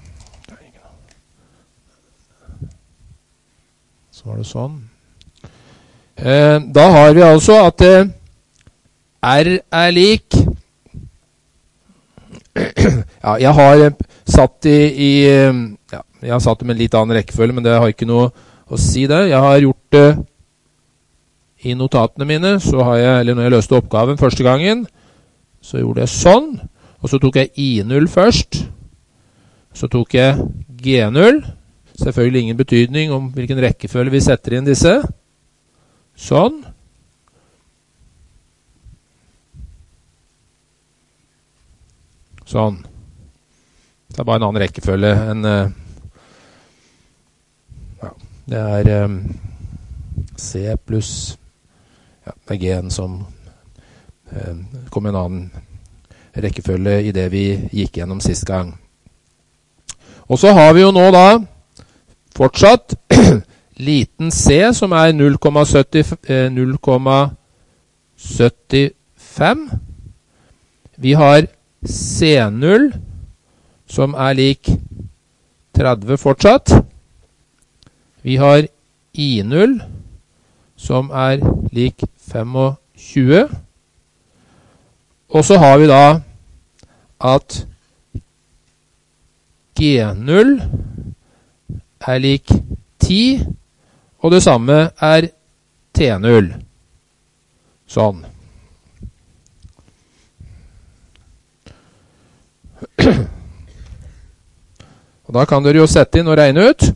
Så var det sånn. Da har vi altså at R er lik, ja, jeg har satt ja, jeg har satt det med en litt annen rekkefølge, men det har ikke noe å si det. Jeg har gjort det i notatene mine, så har jeg, eller når jeg løste oppgaven første gangen, så gjorde jeg sånn, og så tok jeg I0 først, så tok jeg G0, selvfølgelig ingen betydning om hvilken rekkefølge vi setter inn disse, sånn, sånn. Det er bare en annen rekkefølge enn ja, det er C pluss ja, det er G-en som kom en annen rekkefølge i det vi gikk gjennom sist gang. Og så har vi jo nå da fortsatt liten c, som er 0,75. Vi har C0, som er lik 30 fortsatt. Vi har I0, som er lik 25. Og så har vi da at G0 er lik 10, og det samme er T0. Sånn. Og da kan dere jo sette inn og regne ut.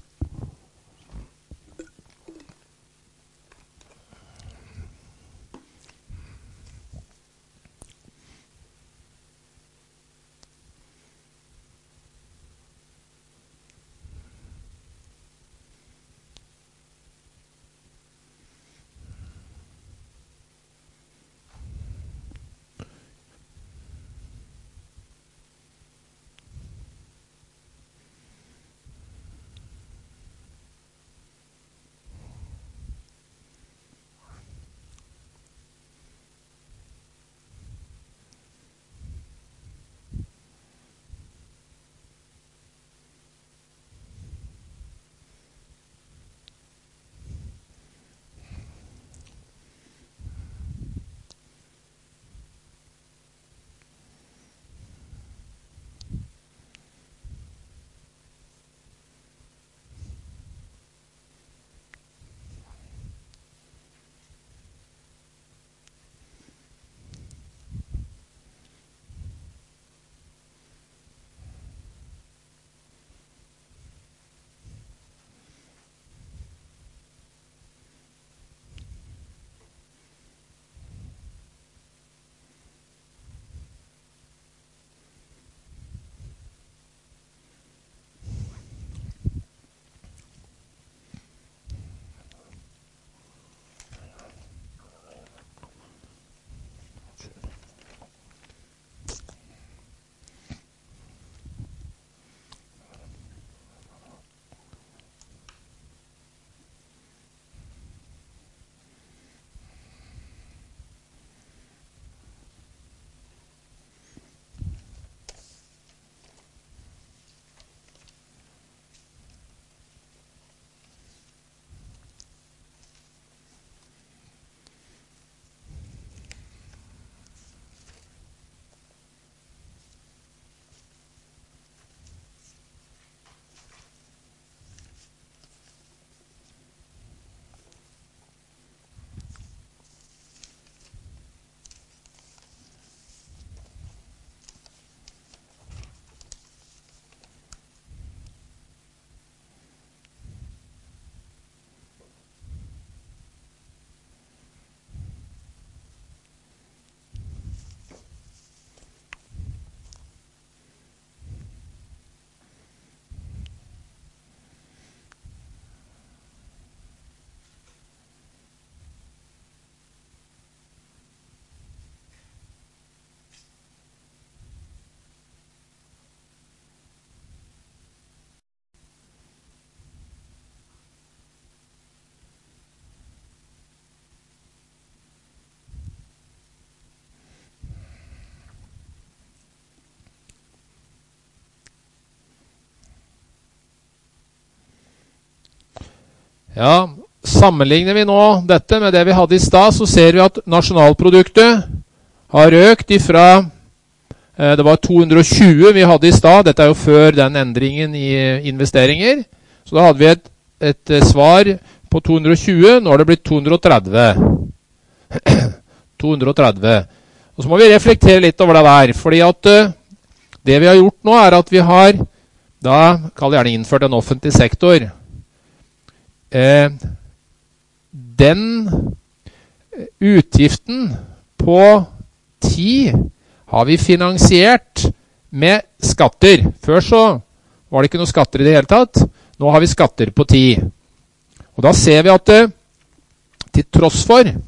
Ja, sammenligner vi nå dette med det vi hadde i stad, så ser vi at nasjonalproduktet har økt ifra, det var 220 vi hadde i stad, dette er jo før den endringen i investeringer, så da hadde vi et svar på 220, nå har det blitt 230. 230. Og så må vi reflektere litt over det der, fordi at det vi har gjort nå er at vi har, da kaller jeg gjerne innført en offentlig sektor. Den utgiften på 10 har vi finansiert med skatter. Før så var det ikke noe skatter i det hele tatt. Nå har vi skatter på 10. Og da ser vi at til tross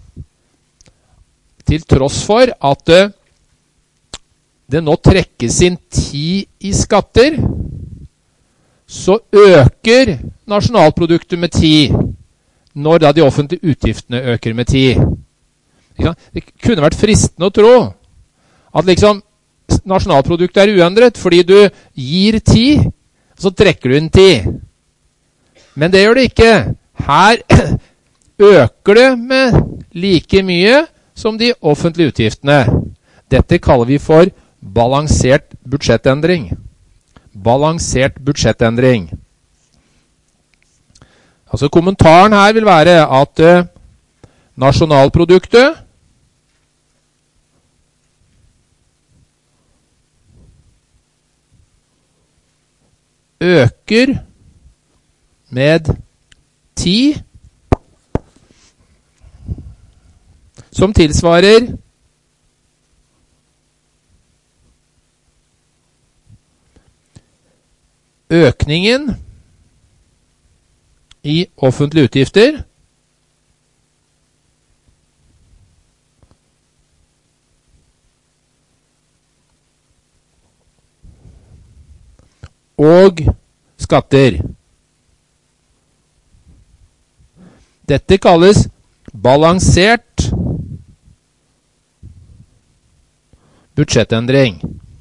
for at det nå trekkes inn 10 i skatter, så øker nasjonalproduktet med 10, når da de offentlige utgiftene øker med 10. Det kunne vært fristende å tro at liksom nasjonalproduktet er uendret, fordi du gir 10, så trekker du inn 10. Men det gjør det ikke. Her øker det med like mye som de offentlige utgiftene. Dette kaller vi for balansert budsjettendring. Balansert budsjettendring. Altså kommentaren her vil være at nasjonalproduktet øker med 10, som tilsvarer økningen i offentlige utgifter og skatter. Dette kalles balansert budsjettendring.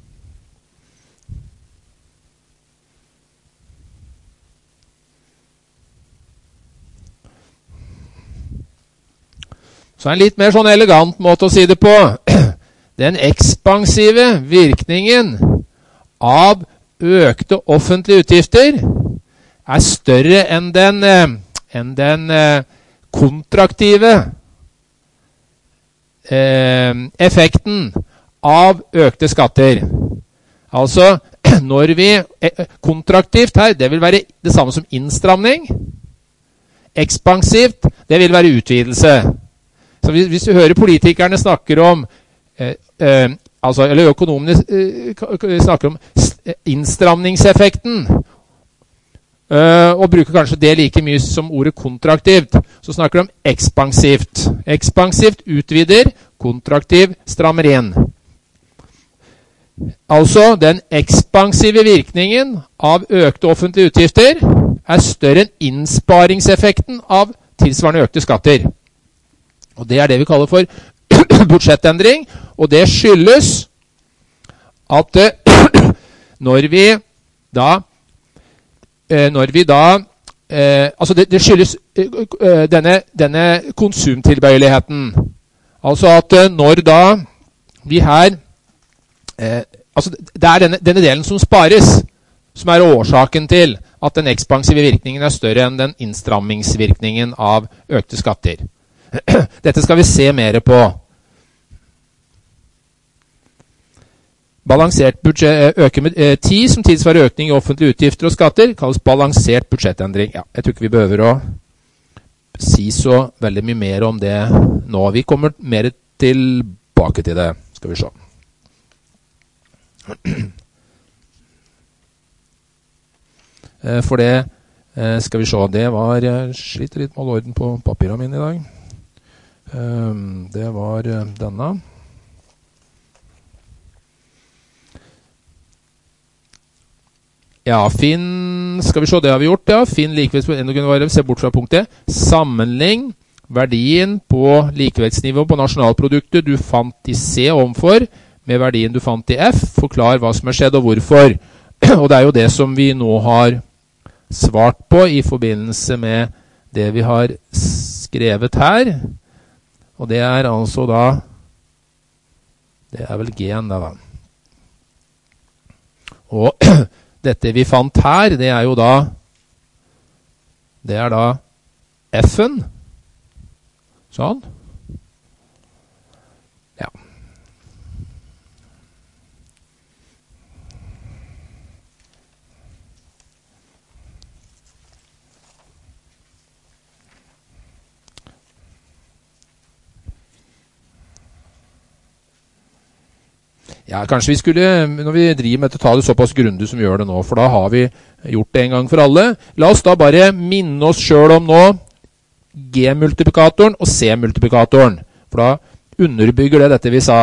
Så en litt mer sånn elegant måte å si det på. Den ekspansive virkningen av økte offentlige utgifter er større enn den kontraktive effekten av økte skatter. Altså, når vi kontraktivt her, det vil være det samme som innstramning. Ekspansivt, det vil være utvidelse. Så hvis du hører politikerne snakker om eller økonomene snakker om innstramningseffekten, og bruker kanskje det like mye som ordet kontraktivt, så snakker de om ekspansivt. Ekspansivt utvider, kontraktiv strammer inn. Altså, den ekspansive virkningen av økte offentlige utgifter er større enn innsparingseffekten av tilsvarende økte skatter. Og det er det vi kaller for budsjettendring, og det skyldes at når vi da altså det skyldes denne konsumtilbøyeligheten. Altså at når da vi her altså det er denne delen som spares, som er årsaken til at den ekspansive virkningen er større enn den innstrammingsvirkningen av økte skatter. Dette skal vi se mer på. Balansert budsjett øker med 10, som tilsvarer økning i offentlige utgifter og skatter, kalles balansert budsjettendring. Ja, jeg tror ikke vi behøver å si så veldig mye mer om det nå. Vi kommer mer tilbake til det, skal vi se. For det skal vi se, det var, jeg sliter litt med å holde orden på papirene mine i dag. Det var denne. Ja, finn, skal vi se, det har vi gjort, ja. Finn likevektsnivå, se bort fra punktet. Sammenlign verdien på likevektsnivå på nasjonalproduktet du fant i C ovenfor, med verdien du fant i F. Forklar hva som har skjedd og hvorfor. Og det er jo det som vi nå har svart på i forbindelse med det vi har skrevet her. Og det er altså da, det er vel G-en da. Og dette vi fant her, det er jo da, det er da F-en. Sånn. Ja. Ja, kanskje vi skulle, når vi driver med det, ta det såpass grundig som vi gjør det nå, for da har vi gjort det en gang for alle. La oss da bare minne oss selv om nå G-multiplikatoren og C-multiplikatoren, for da underbygger det dette vi sa.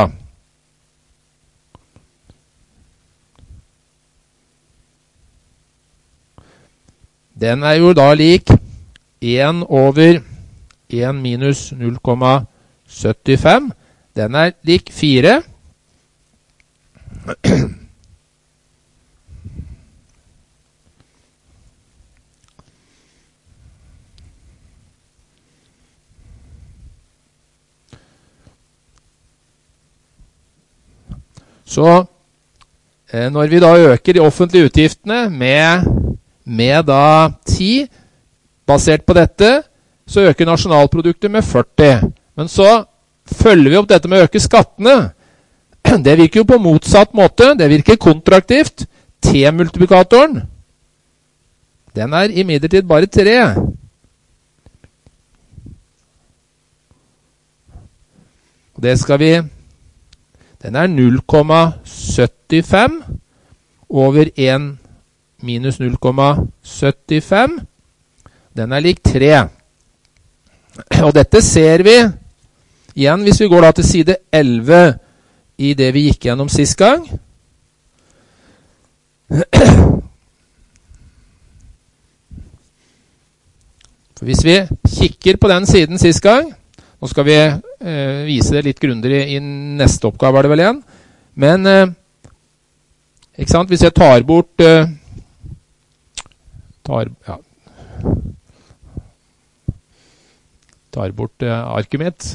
den er jo da lik 1 over 1 minus 0,75. Den er lik 4. Så når vi da øker de offentlige utgiftene med da 10, basert på dette, så øker nasjonalproduktet med 40. Men så følger vi opp dette med å øke skattene. Det virker jo på motsatt måte. Det virker kontraktivt. T-multiplikatoren, den er imidlertid bare 3. Og det skal vi... Den er 0,75 over 1 minus 0,75. Den er lik 3. Og dette ser vi igjen hvis vi går da til side 11 i det vi gikk gjennom sist gang. For hvis vi kikker på den siden sist gang, nå skal vi vise det litt grundigere i neste oppgave, er det vel igjen. Men, ikke sant, hvis jeg tar bort arket mitt,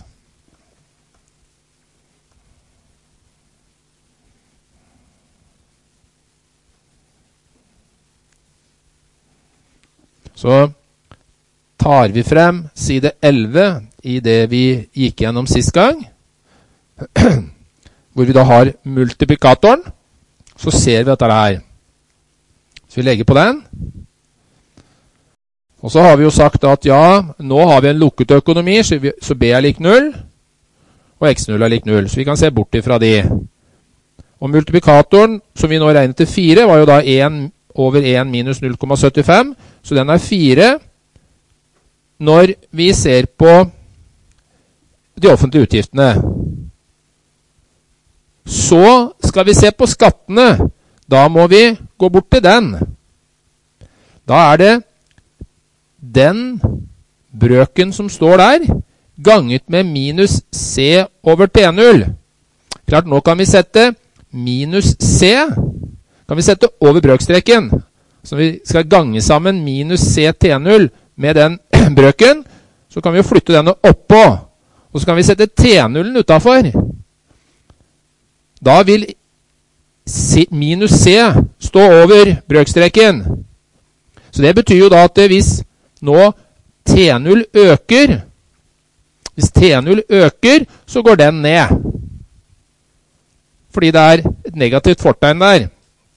så tar vi frem side 11 i det vi gikk gjennom sist gang, hvor vi da har multiplikatoren, så ser vi at det er her. Så vi legger på den. Og så har vi jo sagt at ja, nå har vi en lukket økonomi, så B er lik 0, og X0 er lik 0, så vi kan se bort ifra de. Og multiplikatoren, som vi nå regnet til 4, var jo da 1 over 1 minus 0,75, så den er 4 når vi ser på de offentlige utgiftene. Så skal vi se på skattene. Da må vi gå bort til den. Da er det den brøken som står der, ganget med minus C over T0. Klart, nå kan vi sette minus C, kan vi sette over brøkstreken. Så vi skal gange sammen minus C T0 med den brøken, så kan vi jo flytte denne oppå. Og så kan vi sette T0 utenfor. Da vil minus C stå over brøkstreken. Så det betyr jo da at hvis nå T0 øker, hvis T0 øker, så går den ned. Fordi det er et negativt fortegn der.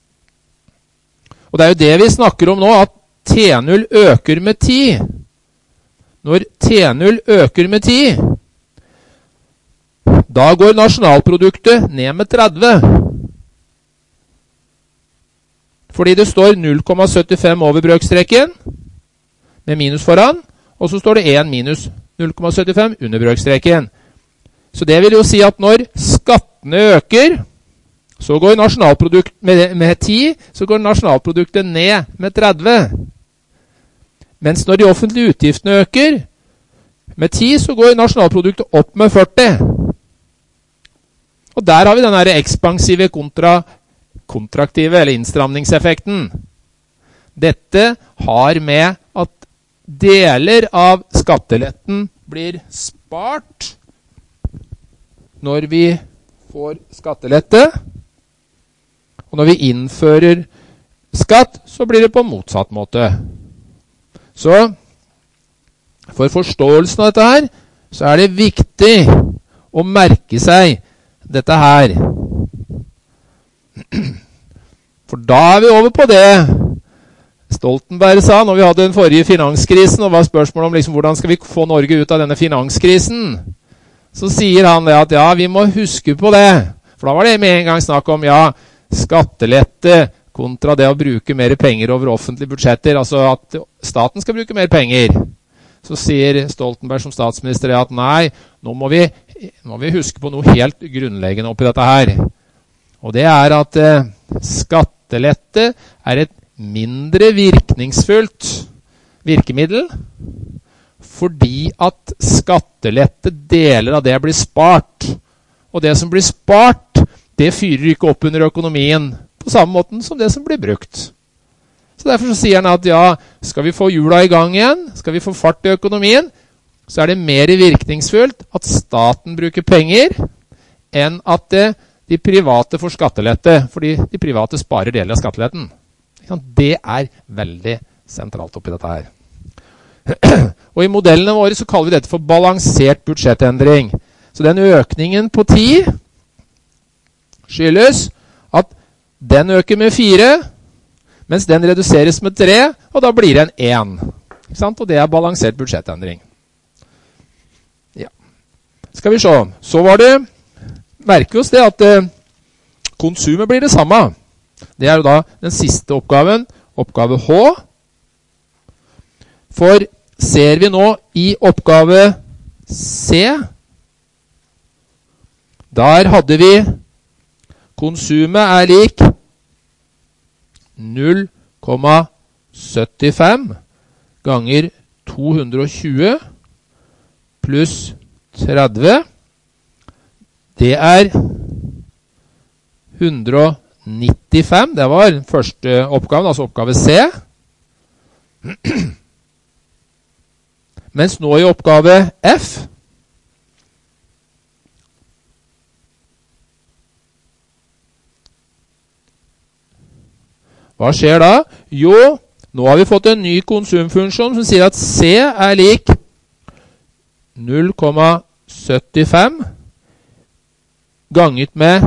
Og det er jo det vi snakker om nå, at T0 øker med 10. Når T0 øker med 10, da går nasjonalproduktet ned med 30. Fordi det står 0,75 over brøkstreken, med minus foran, og så står det 1 minus 0,75 under brøkstreken. Så det vil jo si at når skattene øker, så går nasjonalprodukt med 10, så går nasjonalproduktet ned med 30. Mens når de offentlige utgiftene øker med 10, så går nasjonalproduktet opp med 40. Og der har vi den her ekspansive kontraktive eller innstramningseffekten. Dette har med at deler av skatteletten blir spart når vi får skattelette. Og når vi innfører skatt, så blir det på motsatt måte. Så for forståelsen av dette her, så er det viktig å merke seg dette her. For da er vi over på det Stoltenberg sa når vi hadde den forrige finanskrisen, og var spørsmålet om liksom, hvordan skal vi få Norge ut av denne finanskrisen. Så sier han det at ja, vi må huske på det. For da var det med en gang snakk om ja, skattelette kontra det å bruke mer penger over offentlige budsjetter, altså at staten skal bruke mer penger. Så sier Stoltenberg som statsminister at nei, nå må vi huske på noe helt grunnleggende oppi dette her. Og det er at skattelette er et mindre virkningsfullt virkemiddel, fordi at skattelette deler av det blir spart. Og det som blir spart, det fyrer ikke opp under økonomien på samme måten som det som blir brukt. Så derfor så sier han at ja, skal vi få hjula i gang igjen, skal vi få fart i økonomien, så er det mer virkningsfullt at staten bruker penger enn at de private får skattelette, fordi de private sparer deler av skatteletten. Det er veldig sentralt oppi dette her. Og i modellene våre så kaller vi dette for balansert budsjettendring. Så den økningen på 10 skyldes at den øker med 4, mens den reduseres med 3, og da blir det en 1. Ikke sant? Og det er balansert budsjettendring. Ja. Skal vi se. Så var det, merker oss det at konsumet blir det samme. Det er jo da den siste oppgaven, oppgave H. For ser vi nå i oppgave C, der hadde vi konsumet er lik 0,75 ganger 220 pluss 30. Det er 195. Det var den første oppgaven, altså oppgave C. Mens nå i oppgave F hva skjer da? Jo, nå har vi fått en ny konsumfunksjon som sier at C er lik 0,75 ganget med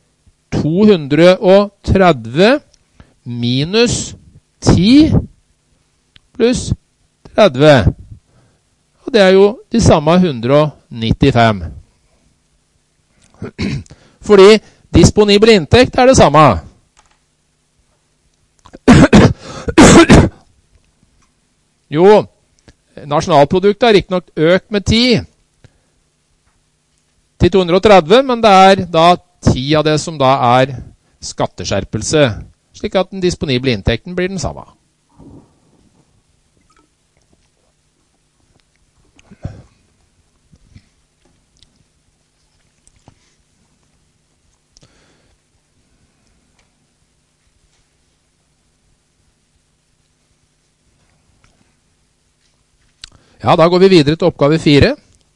230 minus 10 pluss 30. Og det er jo de samme 195. Fordi disponibel inntekt er det samme. Jo, nasjonalproduktet er ikke nok økt med 10 til 230, men det er da 10 av det som da er skatteskjerpelse, slik at den disponible inntekten blir den samme. Ja, da går vi videre til oppgave 4.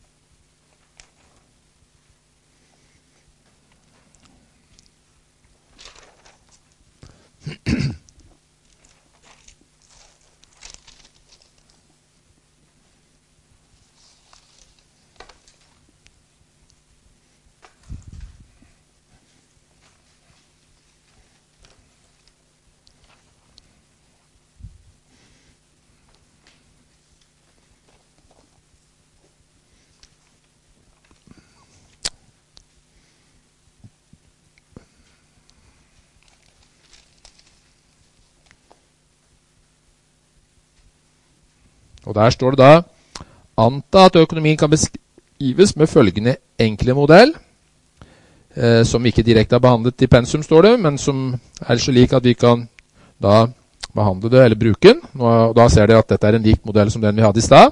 Og der står det da, anta at økonomien kan beskrives med følgende enkle modell, som ikke direkte er behandlet i pensum, står det, men som er slik at vi kan da behandle det eller bruke den. Og da ser dere at dette er en lik modell som den vi hadde i sted.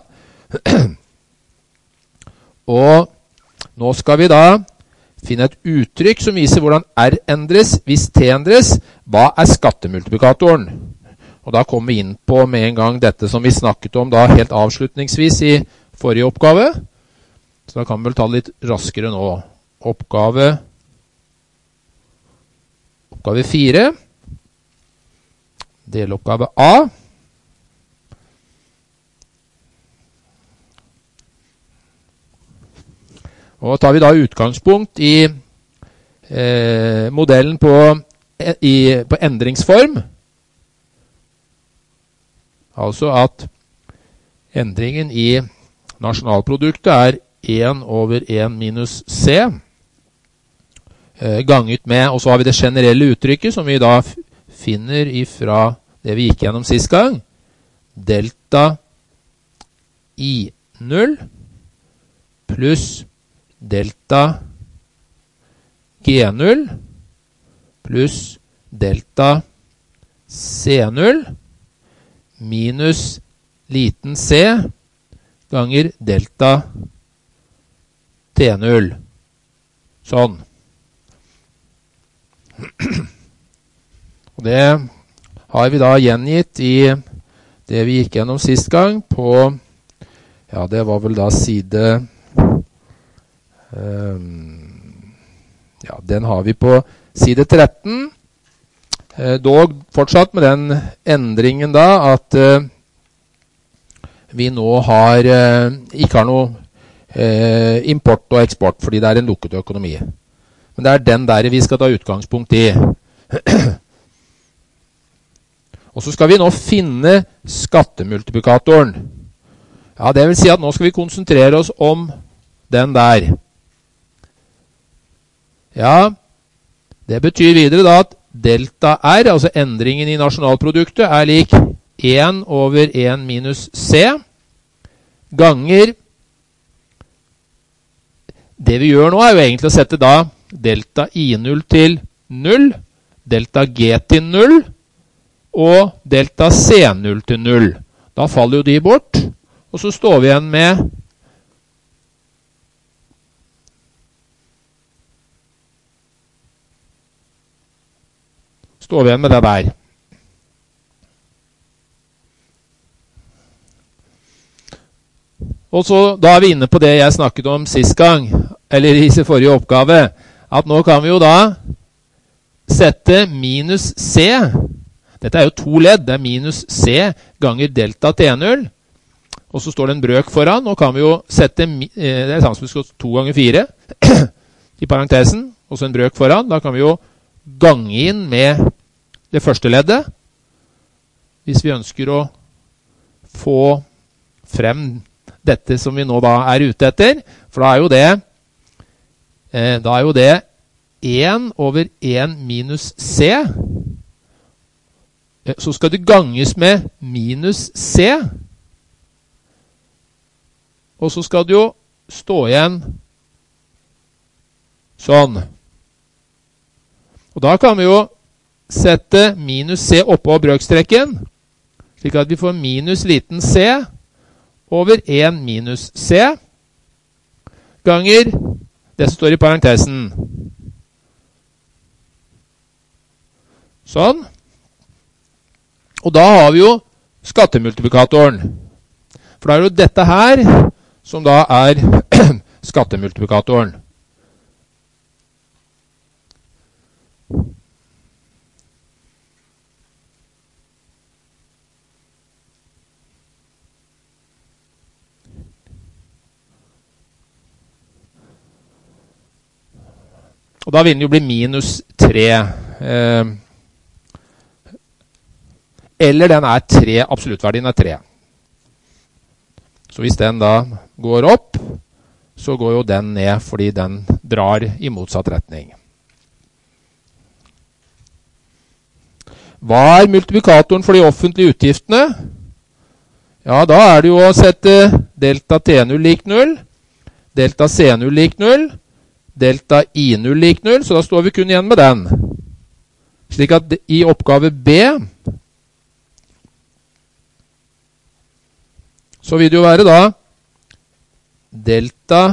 Og nå skal vi da finne et uttrykk som viser hvordan R endres hvis T endres. Hva er skattemultiplikatoren? Og da kommer vi inn på med en gang dette som vi snakket om da helt avslutningsvis i forrige oppgave. Så da kan vi vel ta det litt raskere nå. Oppgave 4. Deloppgave A. Og tar vi da utgangspunkt i modellen på endringsform. Altså at endringen i nasjonalproduktet er 1 over 1 minus C, ganget med, og så har vi det generelle uttrykket som vi da finner ifra det vi gikk gjennom sist gang, delta I0 pluss delta G0 pluss delta C0 minus liten c ganger delta T0. Sånn. Og det har vi da gjengitt i det vi gikk gjennom sist gang på, ja, det var vel da side, ja, den har vi på side 13, dog fortsatt med den endringen da, at vi nå ikke har noe import og eksport, fordi det er en lukket økonomi. Men det er den der vi skal ta utgangspunkt i. Og så skal vi nå finne skattemultiplikatoren. Ja, det vil si at nå skal vi konsentrere oss om den der. Ja, det betyr videre da at delta R, altså endringen i nasjonalproduktet, er lik 1 over 1 minus C ganger. Det vi gjør nå er jo egentlig å sette da delta I0 til 0, delta G til 0, og delta C0 til 0. Da faller jo de bort, og så står vi igjen med det der. Og så da er vi inne på det jeg snakket om sist gang, eller i forrige oppgave, at nå kan vi jo da sette minus C. Dette er jo to ledd, det er minus C ganger delta T0, og så står det en brøk foran. Nå kan vi jo sette, det er samspilskott 2 ganger 4 i parentesen, og så en brøk foran. Da kan vi jo gange inn med det første leddet, hvis vi ønsker å få frem dette som vi nå da er ute etter, for da er jo det 1 over 1 minus C, så skal det ganges med minus C, og så skal det jo stå igjen sånn. Og da kan vi jo sette minus C oppå brøkstreken, slik at vi får minus liten c over 1 minus c ganger det som står i parentesen. Sånn. Og da har vi jo skattemultiplikatoren. For da er jo dette her som da er skattemultiplikatoren. Og da vil den jo bli minus 3. Eller den er 3, absoluttverdien er 3. Så hvis den da går opp, så går jo den ned, fordi den drar i motsatt retning. Hva er multiplikatoren for de offentlige utgiftene? Ja, da er det jo å sette delta T0 lik 0, delta C0 lik 0, delta I0 lik 0, så da står vi kun igjen med den. Slik at i oppgave B, så vil det jo være da delta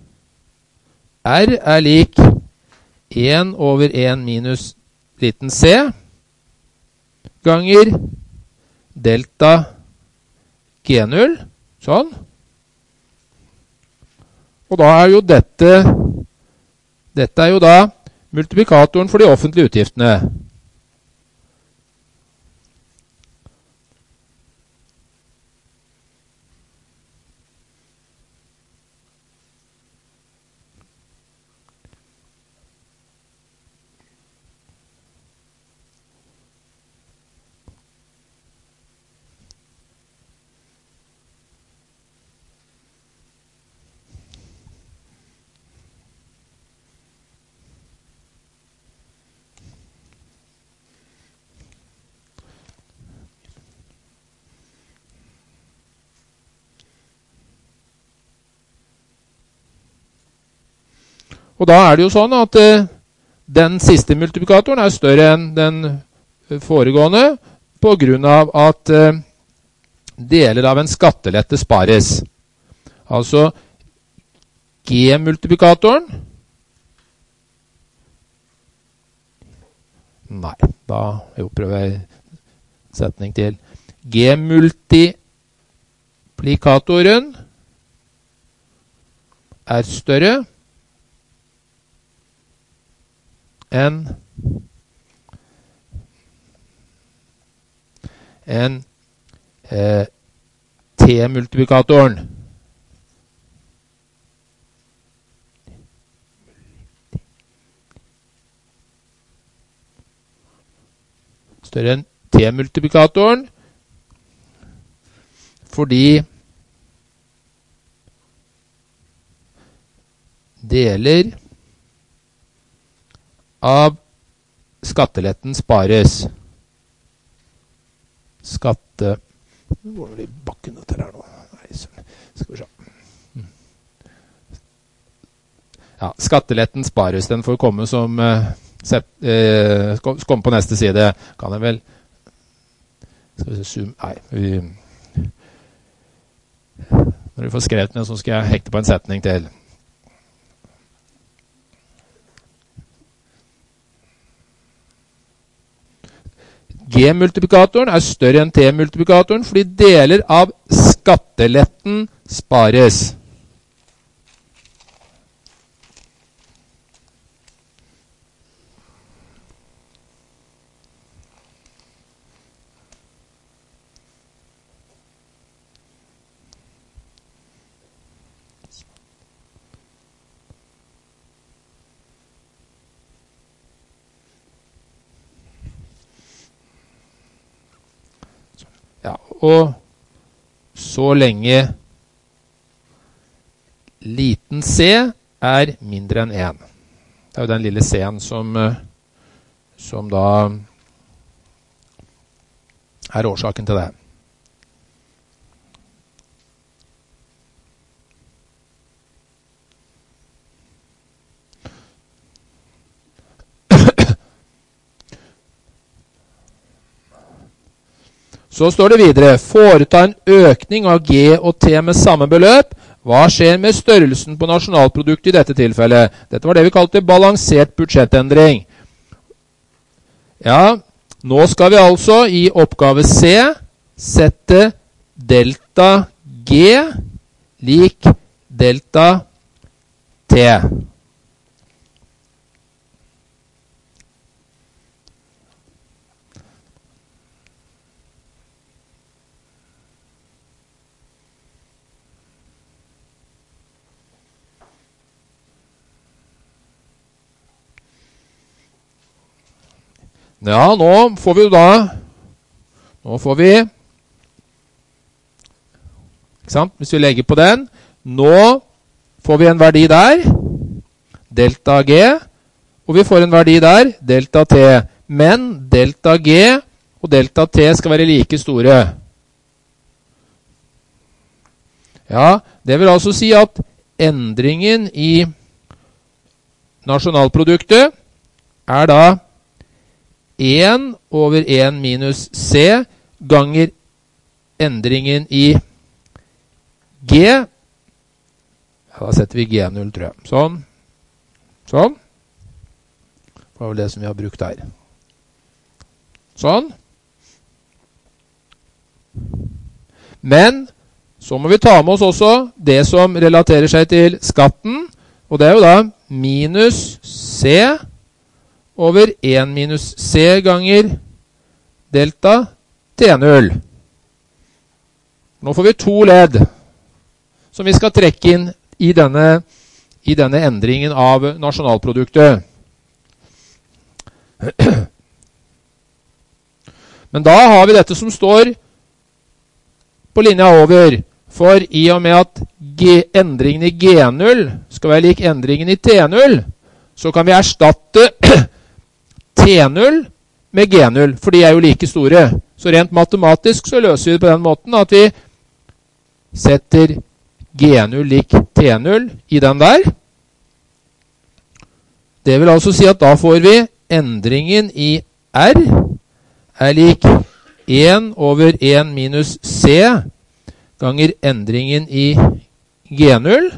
R er lik 1 over 1 minus liten c ganger delta G0, sånn. Og da er jo dette er jo da multiplikatoren for de offentlige utgiftene. Og da er det jo sånn at den siste multiplikatoren er større enn den foregående, på grunn av at deler av en skattelette spares. Altså G-multiplikatoren. Nei, da prøver jeg setning til. G-multiplikatoren er større enn T-multiplikatoren. Større enn T-multiplikatoren, fordi deler av skatteletten spares. Nå går det i bakken dette her nå. Nei, skal vi se. Ja, skatteletten spares. Den får komme som komme på neste side. Kan jeg vel skal vi se, zoom, nei når vi får skrevet den, så skal jeg hekte på en setning til. G-multiplikatoren er større enn T-multiplikatoren fordi deler av skatteletten spares. Ja, og så lenge liten c er mindre enn 1. Det er jo den lille c-en som da er årsaken til det. Så står det videre, foreta en økning av G og T med samme beløp. Hva skjer med størrelsen på nasjonalproduktet i dette tilfellet? Dette var det vi kalte balansert budsjettendring. Ja, nå skal vi altså i oppgave C sette delta G lik delta T. Ja, nå får vi ikke sant, hvis vi legger på den, nå får vi en verdi der, delta G, og vi får en verdi der, delta T. Men delta G og delta T skal være like store. Ja, det vil altså si at endringen i nasjonalproduktet er da 1 over 1 minus C ganger endringen i G. Ja, da setter vi G0, tror jeg. Sånn. Sånn. Det var vel det som vi har brukt her. Sånn. Men så må vi ta med oss også det som relaterer seg til skatten, og det er jo da minus C over 1 minus C ganger delta T0. Nå får vi 2 ledd som vi skal trekke inn i denne endringen av nasjonalproduktet. Men da har vi dette som står på linja over, for i og med at endringen i G0 skal være lik endringen i T0, så kan vi erstatte T0 med G0, for de er jo like store. Så rent matematisk så løser vi det på den måten at vi setter G0 lik T0 i den der. Det vil altså si at da får vi endringen i R er lik 1 over 1 minus C ganger endringen i G0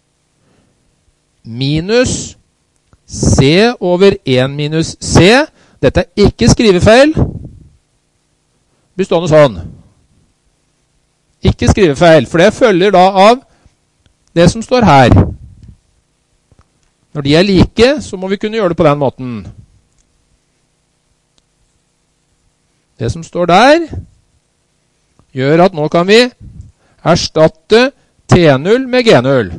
minus C over 1 minus C. Dette er ikke skrivefeil. Bestående sånn. Ikke skrivefeil, for det følger da av det som står her. Når de er like, så må vi kunne gjøre det på den måten. Det som står der, gjør at nå kan vi erstatte T0 med G0.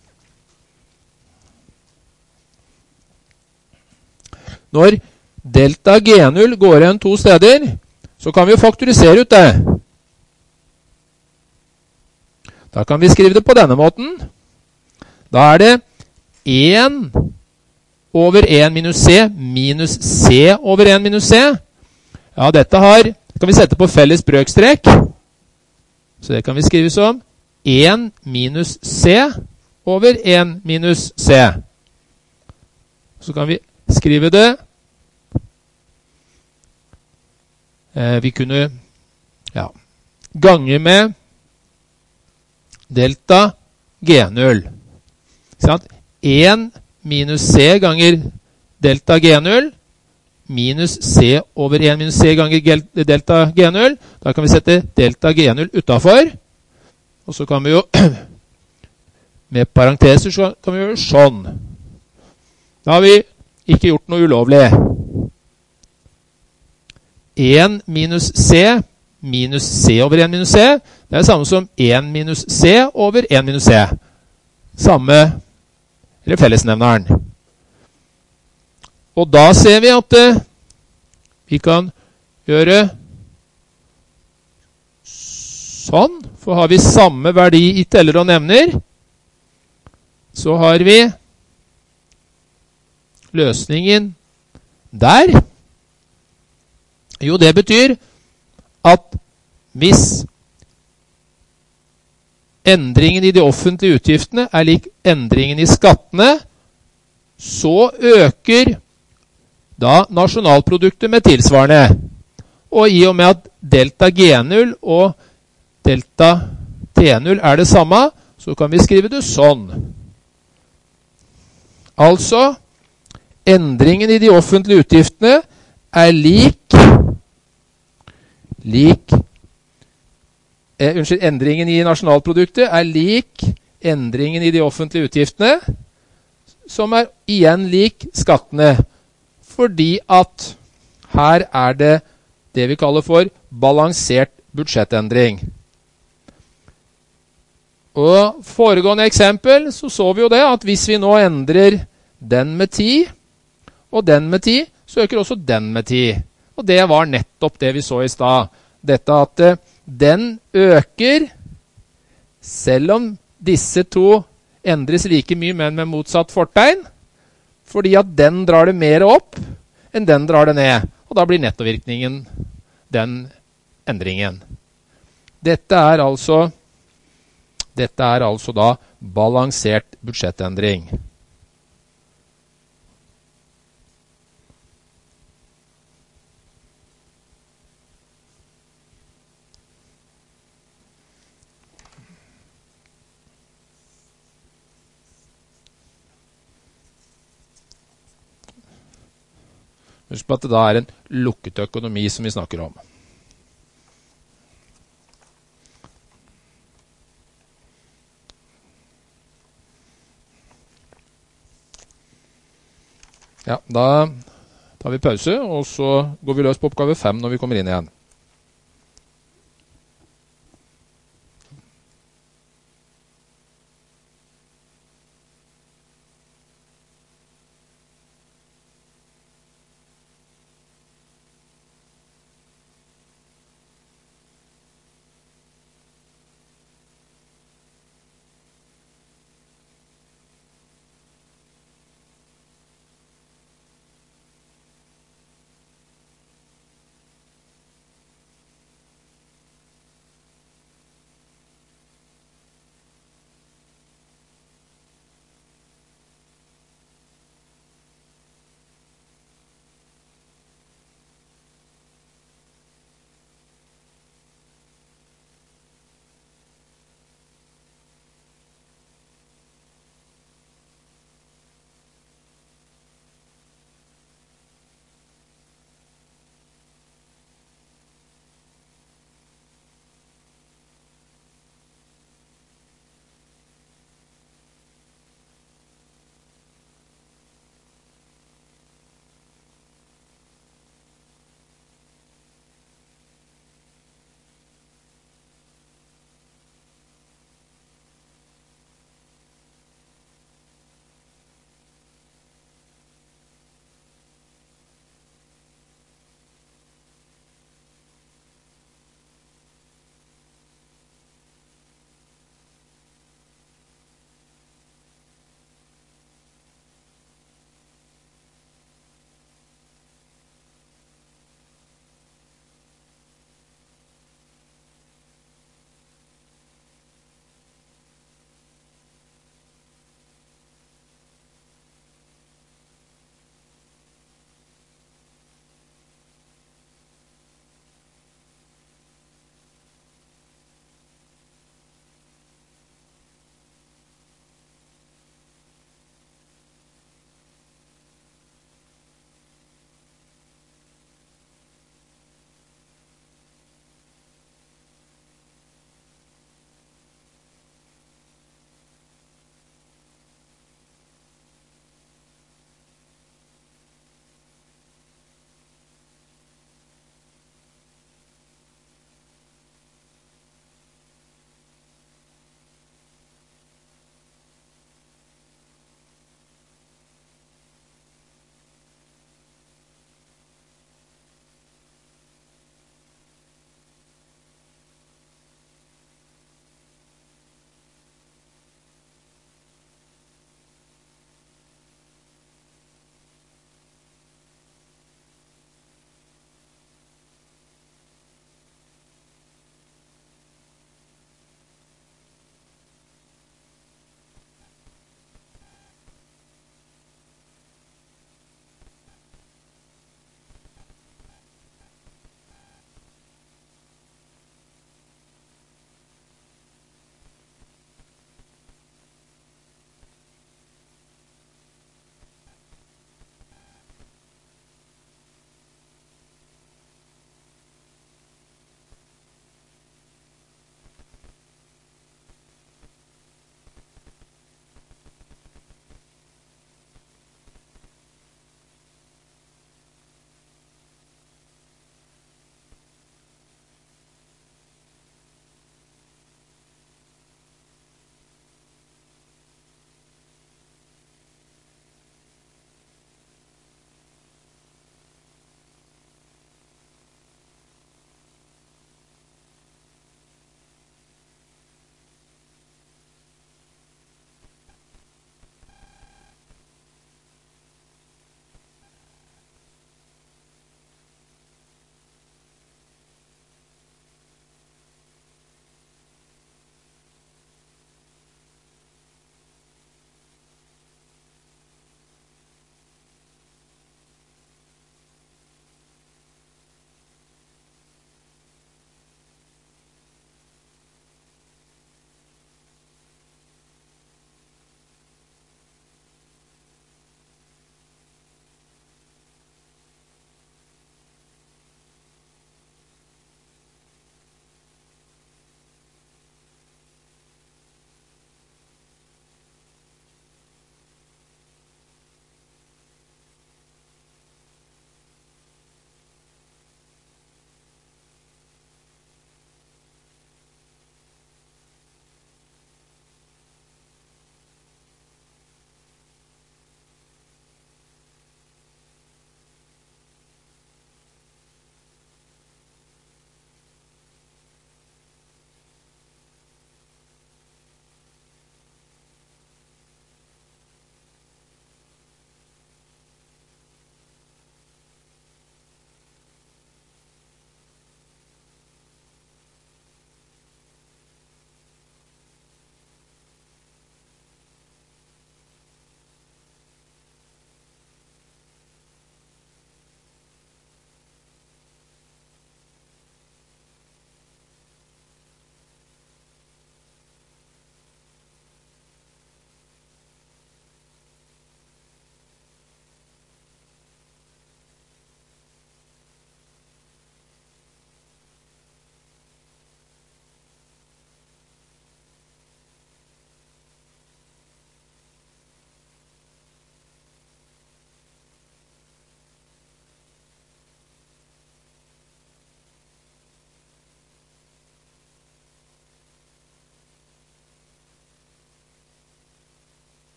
Når delta G0 går igjen 2 steder, så kan vi faktorisere ut det. Da kan vi skrive det på denne måten. Da er det 1 over 1 minus C over 1 minus C. Ja, dette kan vi sette på felles brøkstrek. Så det kan vi skrive som 1 minus C over 1 minus C. Så kan vi skrive det. Vi kunne gange med delta G0. 1 minus C ganger delta G0 minus C over 1 minus C ganger delta G0. Da kan vi sette delta G0 utenfor. Og så kan vi jo med parenteser så kan vi gjøre sånn. Da har vi ikke gjort noe ulovlig. 1 minus C over 1 minus C, det er samme som 1 minus C over 1 minus C. Samme, eller fellesnevneren. Og da ser vi at vi kan gjøre sånn, for har vi samme verdi i teller og nevner, så har vi løsningen der. Jo, det betyr at hvis endringen i de offentlige utgiftene er lik endringen i skattene, så øker da nasjonalproduktet med tilsvarende. Og i og med at delta G0 og delta T0 er det samme, så kan vi skrive det sånn. Altså, endringen i de offentlige utgiftene er endringen i nasjonalproduktet er lik endringen i de offentlige utgiftene, som er igjen lik skattene, fordi at her er det vi kaller for balansert budsjettendring. Og foregående eksempel så vi jo det at hvis vi nå endrer den med 10 og den med 10, så øker også den med 10. Og det var nettopp det vi så i stad. Dette at den øker, selv om disse to endres like mye, men med motsatt fortegn, fordi at den drar det mer opp enn den drar det ned. Og da blir nettovirkningen den endringen. Dette er altså da balansert budsjettendring. Husk på at det da er en lukket økonomi som vi snakker om. Ja, da tar vi pause, og så går vi løs på oppgave 5 når vi kommer inn igjen.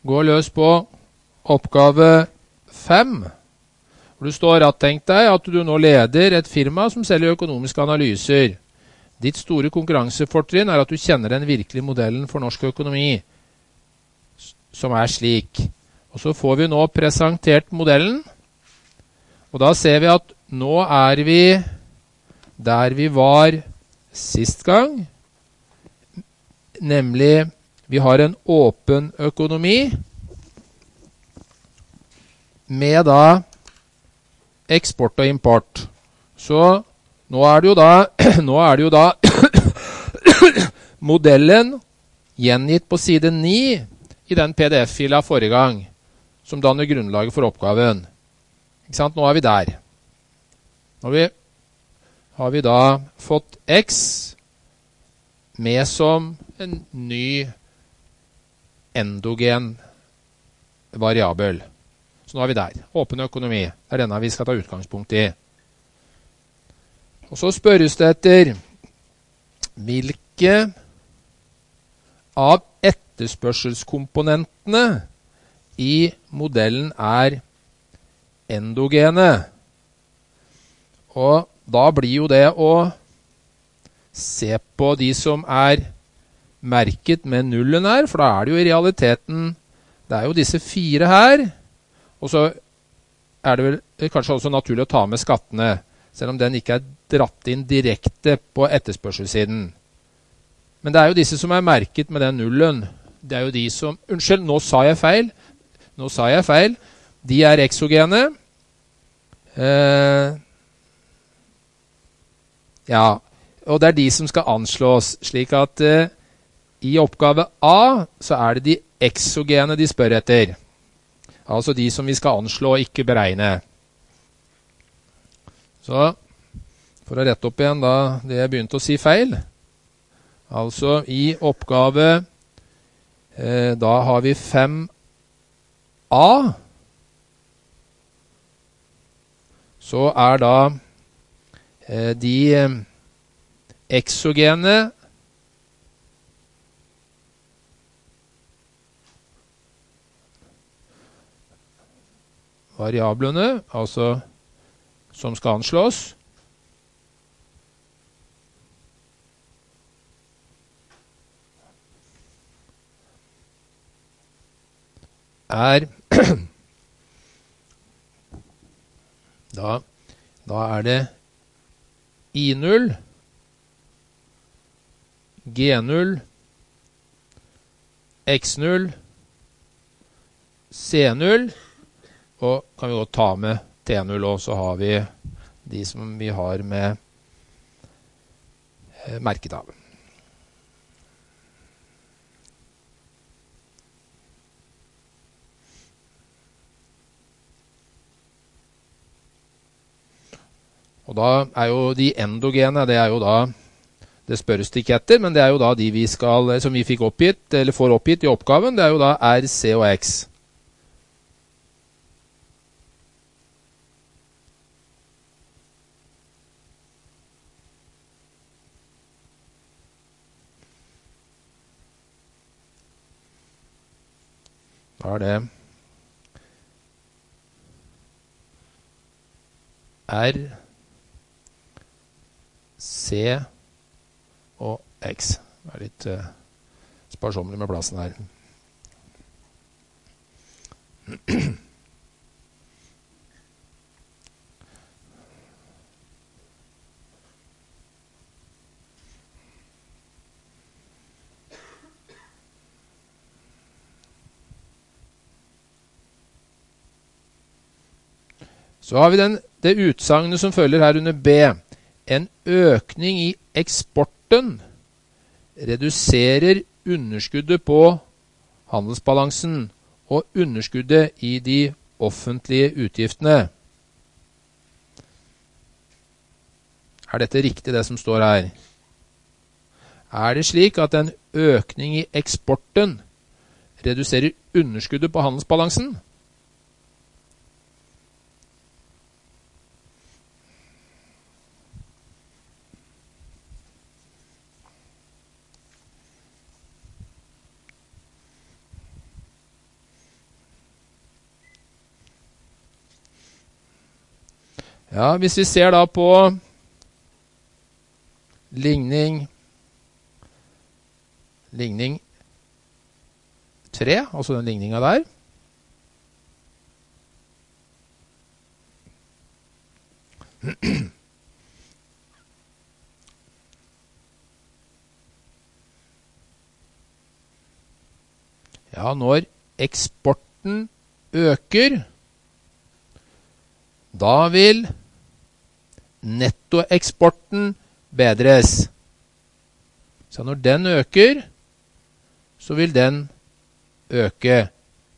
gå løs på oppgave 5. Hvor det står at tenk deg at du nå leder et firma som selger økonomiske analyser. Ditt store konkurransefortrinn er at du kjenner den virkelige modellen for norsk økonomi, som er slik. Og så får vi nå presentert modellen, og da ser vi at nå er vi der vi var sist gang, nemlig vi har en åpen økonomi med da eksport og import. Så nå er det jo da modellen gjengitt på side 9 i den PDF-fila forrige gang, som danner grunnlaget for oppgaven. Ikke sant? Nå er vi der. Nå har vi da fått X med som en ny endogen variabel. Så nå er vi der. Åpen økonomi. Det er denne vi skal ta utgangspunkt i. Og så spørres det etter hvilke av etterspørselskomponentene i modellen er endogene. Og da blir jo det å se på de som er merket med nullen her, for da er det jo i realiteten, det er jo disse 4 her, og så er det vel kanskje også naturlig å ta med skattene, selv om den ikke er dratt inn direkte på etterspørselssiden. Men det er jo disse som er merket med den nullen. Det er jo de som, unnskyld, nå sa jeg feil. De er exogene. Ja, og det er de som skal anslås, slik at i oppgave A så er det de exogene de spør etter. Altså de som vi skal anslå og ikke beregne. Så, for å rette opp igjen da det jeg begynte å si feil. Altså i oppgave, da har vi 5A. Så er da de exogene variablene, altså som skal anslås, er da er det I0, G0, X0, C0, og kan vi godt ta med T0 også, så har vi de som vi har med merket av. Og da er jo de endogene, det er jo da, det spørres det ikke etter, men det er jo da de vi skal, som vi fikk oppgitt, eller får oppgitt i oppgaven, det er jo da R, C og X. Da er det R, C og X. Det er litt sparsommelig med plassen her. Så har vi det utsagnet som følger her under B. En økning i eksporten reduserer underskuddet på handelsbalansen og underskuddet i de offentlige utgiftene. Er dette riktig det som står her? Er det slik at en økning i eksporten reduserer underskuddet på handelsbalansen? Ja, hvis vi ser da på ligning 3, altså den ligningen der. Ja, når eksporten øker, da vil nettoeksporten bedres. Så når den øker, så vil den øke.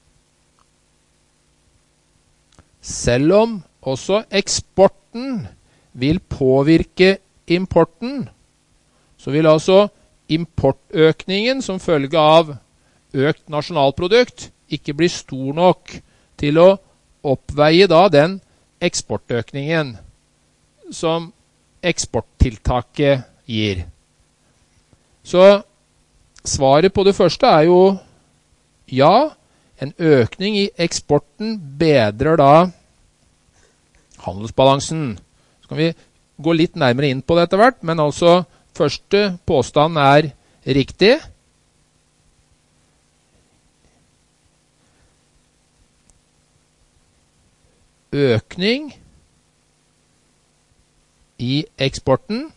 Selv om også eksporten vil påvirke importen, så vil altså importøkningen som følge av økt nasjonalprodukt ikke bli stor nok til å oppveie da den eksportøkningen som eksporttiltaket gir. Så svaret på det første er jo ja, en økning i eksporten bedrer da handelsbalansen. Så kan vi gå litt nærmere inn på det etter hvert, men altså første påstand er riktig. Økning i eksporten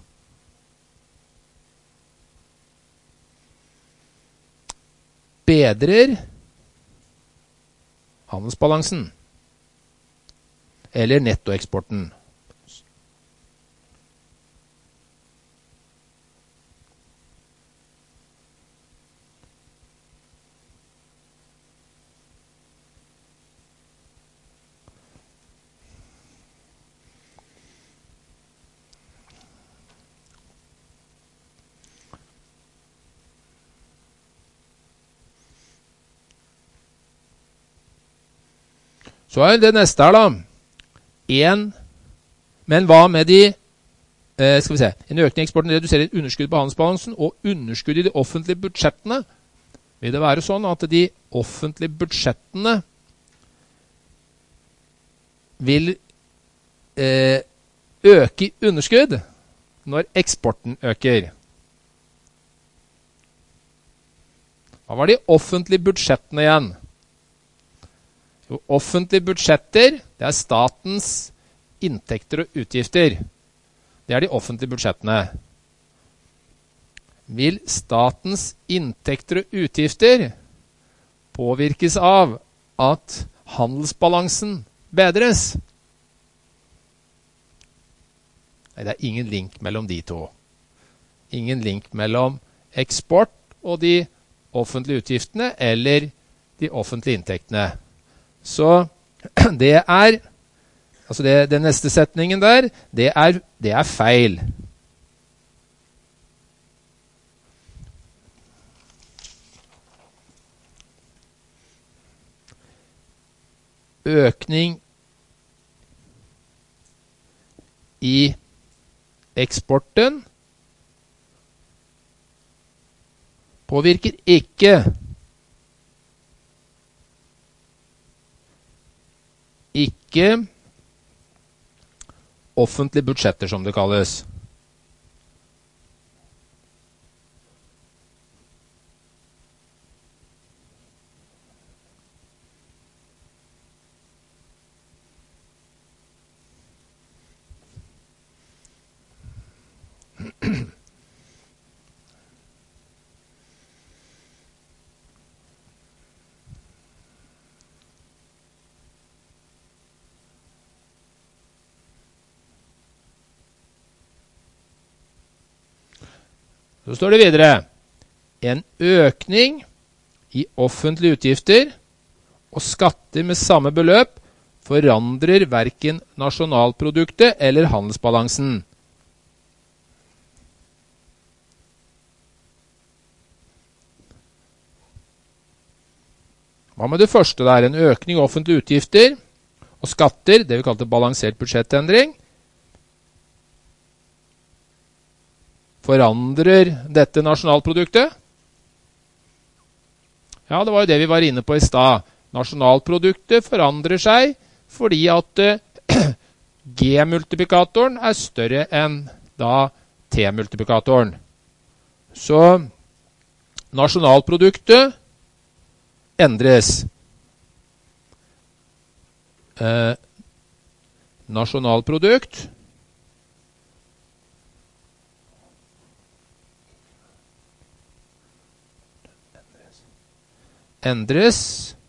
bedrer handelsbalansen eller nettoeksporten. Så er det neste her da, men hva med skal vi se, en økning i eksporten reduserer underskudd på handelsbalansen og underskudd i de offentlige budsjettene. Vil det være sånn at de offentlige budsjettene vil øke i underskudd når eksporten øker? Hva var de offentlige budsjettene igjen? Offentlige budsjetter, det er statens inntekter og utgifter. Det er de offentlige budsjettene. Vil statens inntekter og utgifter påvirkes av at handelsbalansen bedres? Nei, det er ingen link mellom de to. Ingen link mellom eksport og de offentlige utgiftene eller de offentlige inntektene. Så det er, altså den neste setningen der, det er feil. Økning i eksporten påvirker ikke offentlige budsjetter, som det kalles. Så står det videre, en økning i offentlige utgifter og skatter med samme beløp forandrer hverken nasjonalproduktet eller handelsbalansen. Hva med det første der? En økning i offentlige utgifter og skatter, det vi kalte balansert budsjettendring, forandrer dette nasjonalproduktet? Ja, det var jo det vi var inne på i stad. Nasjonalproduktet forandrer seg fordi at G-multiplikatoren større enn da T-multiplikatoren. Så nasjonalproduktet endres. Nasjonalprodukt endres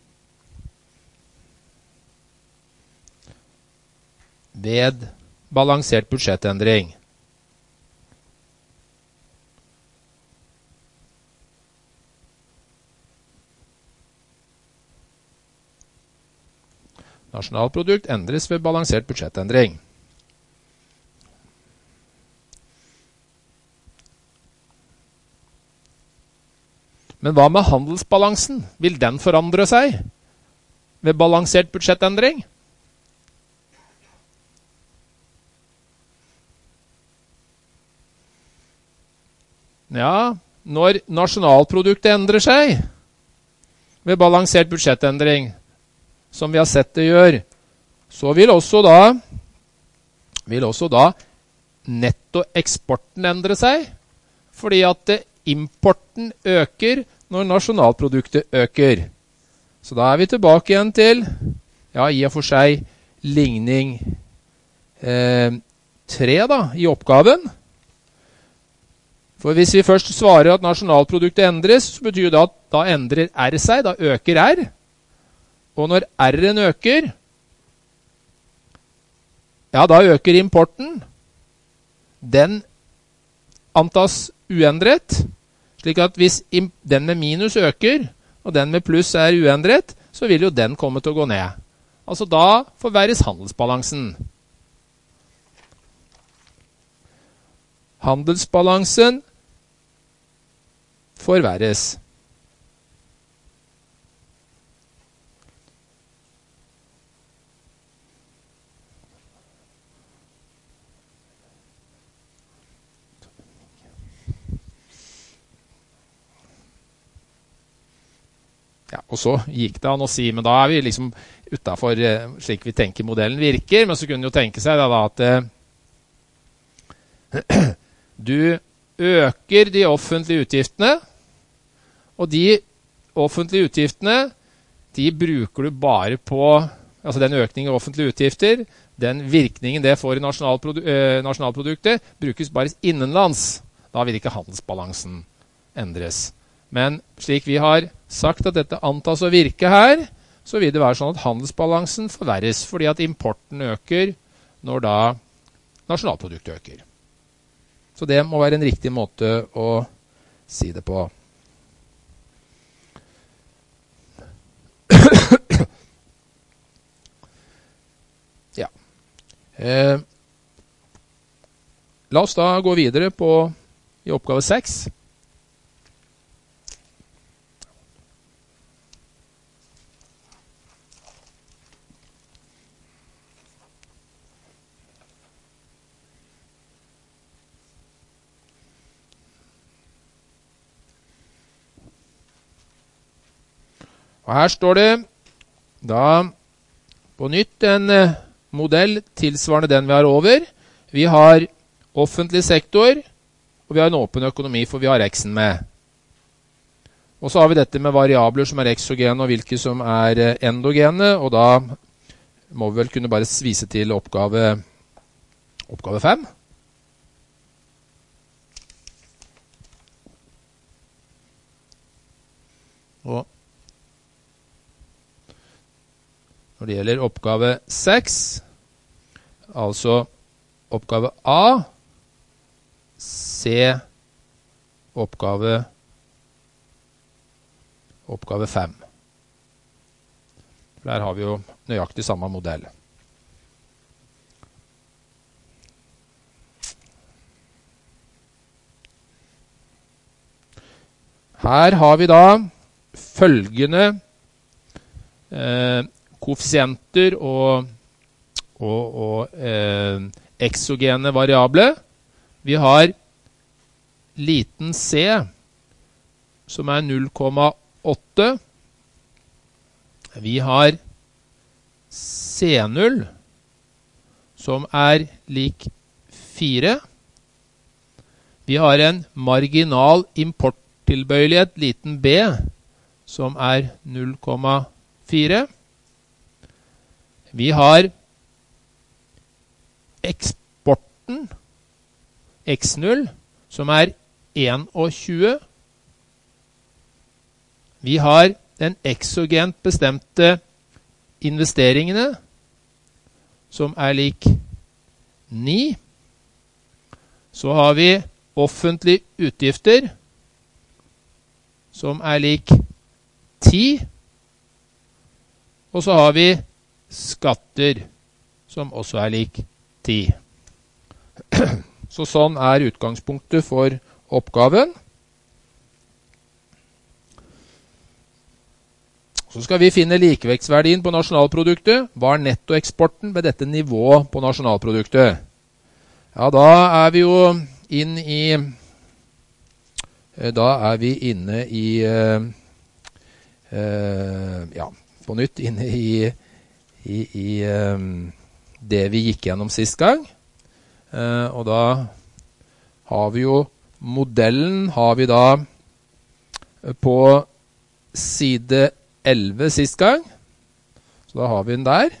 ved balansert budsjettendring. Nasjonalprodukt endres ved balansert budsjettendring. Men hva med handelsbalansen? Vil den forandre seg ved balansert budsjettendring? Ja, når nasjonalproduktet endrer seg ved balansert budsjettendring, som vi har sett det gjør, så vil også da nettoeksporten endre seg, fordi at importen øker når nasjonalproduktet øker. Så da vi tilbake igjen til, ja, i og for seg, ligning 3 da, i oppgaven. For hvis vi først svarer at nasjonalproduktet endres, så betyr det at da endrer R seg, da øker R. Og når R-en øker, ja, da øker importen. Den antas uendret, slik at hvis den med minus øker, og den med pluss uendret, så vil jo den komme til å gå ned. Altså da forverres handelsbalansen. Handelsbalansen forverres. Ja, og så gikk det an å si, men da vi liksom utenfor slik vi tenker modellen virker, men så kunne jo tenke seg da at du øker de offentlige utgiftene, og de offentlige utgiftene, de bruker du bare på, altså den økningen av offentlige utgifter, den virkningen det får i nasjonalproduktet, brukes bare innenlands. Da vil ikke handelsbalansen endres. Men slik vi har sagt at dette antas å virke her, så vil det være sånn at handelsbalansen forverres, fordi at importen øker når da nasjonalproduktet øker. Så det må være en riktig måte å si det på. Ja. La oss da gå videre i oppgave 6. Og her står det da på nytt en modell tilsvarende den vi har over. Vi har offentlig sektor, og vi har en åpen økonomi, for vi har X-en med. Og så har vi dette med variabler som exogene, og hvilke som endogene, og da må vi vel kunne bare vise til oppgave 5. Og når det gjelder oppgave 6, altså oppgave A, C, oppgave 5. Der har vi jo nøyaktig samme modell. Her har vi da følgende koeffisienter og exogene variable. Vi har liten c, som 0,8. Vi har C0, som er lik 4. Vi har en marginal importtilbøyelighet, liten b, som er 0,4. Vi har eksporten, x0, som er 21. Vi har den exogent bestemte investeringene, som er lik 9. Så har vi offentlige utgifter, som er lik 10. Og så har vi skatter, som også er lik 10. Så sånn er utgangspunktet for oppgaven. Så skal vi finne likevektsverdien på nasjonalproduktet. Hva er nettoeksporten ved dette nivået på nasjonalproduktet? Ja, da er vi jo inne i på nytt inne i det vi gikk gjennom sist gang. Og da har vi jo modellen har vi da på side 11 sist gang. Så da har vi den der.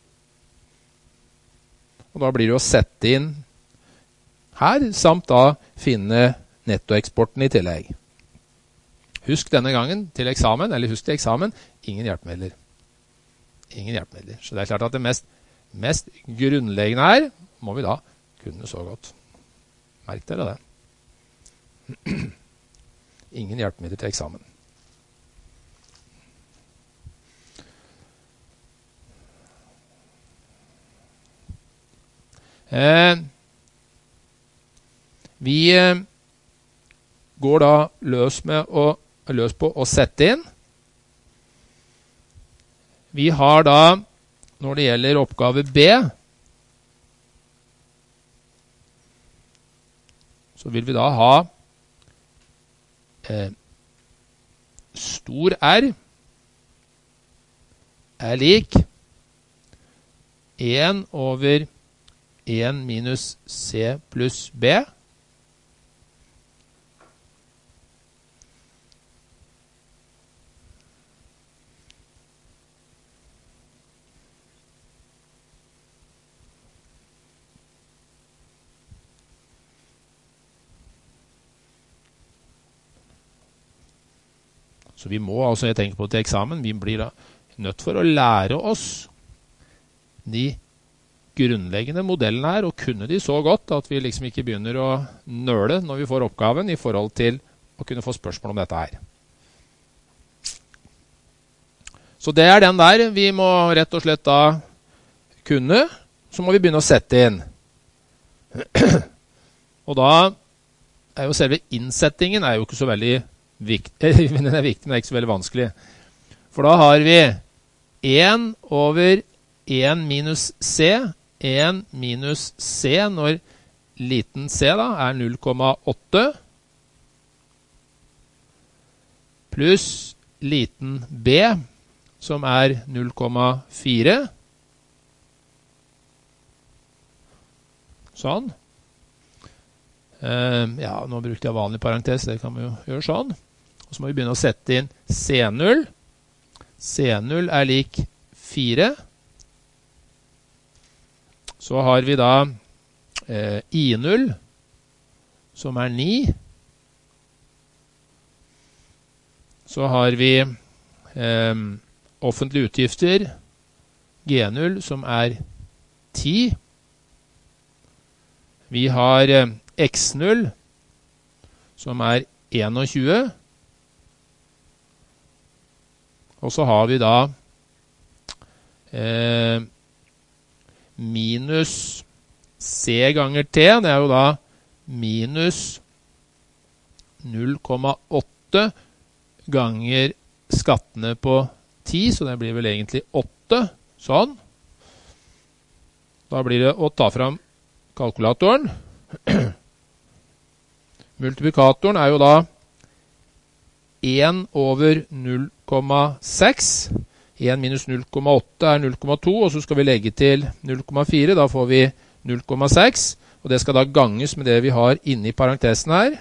Og da blir det å sette inn her, samt da finne nettoeksporten i tillegg. Husk denne gangen til eksamen, ingen hjelpemidler. Ingen hjelpemidler. Så det er klart at det mest grunnleggende her, må vi da kunne så godt. Merk dere det. Ingen hjelpemidler til eksamen. Vi går da løs på å sette inn. Vi har da, når det gjelder oppgave B, så vil vi da ha stor R er lik 1 over 1 minus C pluss B. Så vi må, altså jeg tenker på til eksamen, vi blir da nødt for å lære oss de grunnleggende modellene her, og kunne de så godt at vi liksom ikke begynner å nøle når vi får oppgaven i forhold til å kunne få spørsmål om dette her. Så det er den der vi må rett og slett da kunne, så må vi begynne å sette inn. Og da er jo selve innsettingen er jo ikke så veldig viktig, men den er viktig, men det er ikke så veldig vanskelig. For da har vi 1 over 1 minus C, 1 minus C når liten c da er 0,8, pluss liten b som er 0,4. Sånn. Ja, nå brukte jeg vanlig parentes, det kan vi jo gjøre sånn. Og så må vi begynne å sette inn C0. C0 er lik 4. Så har vi da I0, som er 9. Så har vi offentlige utgifter, G0, som er 10. Vi har X0, som er 21. Og så har vi da minus C ganger T, det er jo da minus 0,8 ganger skattene på 10, så det blir vel egentlig 8, sånn. Da blir det å ta fram kalkulatoren. Multiplikatoren er jo da 1 over 0,6. 1 minus 0,8 er 0,2, og så skal vi legge til 0,4, da får vi 0,6, og det skal da ganges med det vi har inne i parentesen her.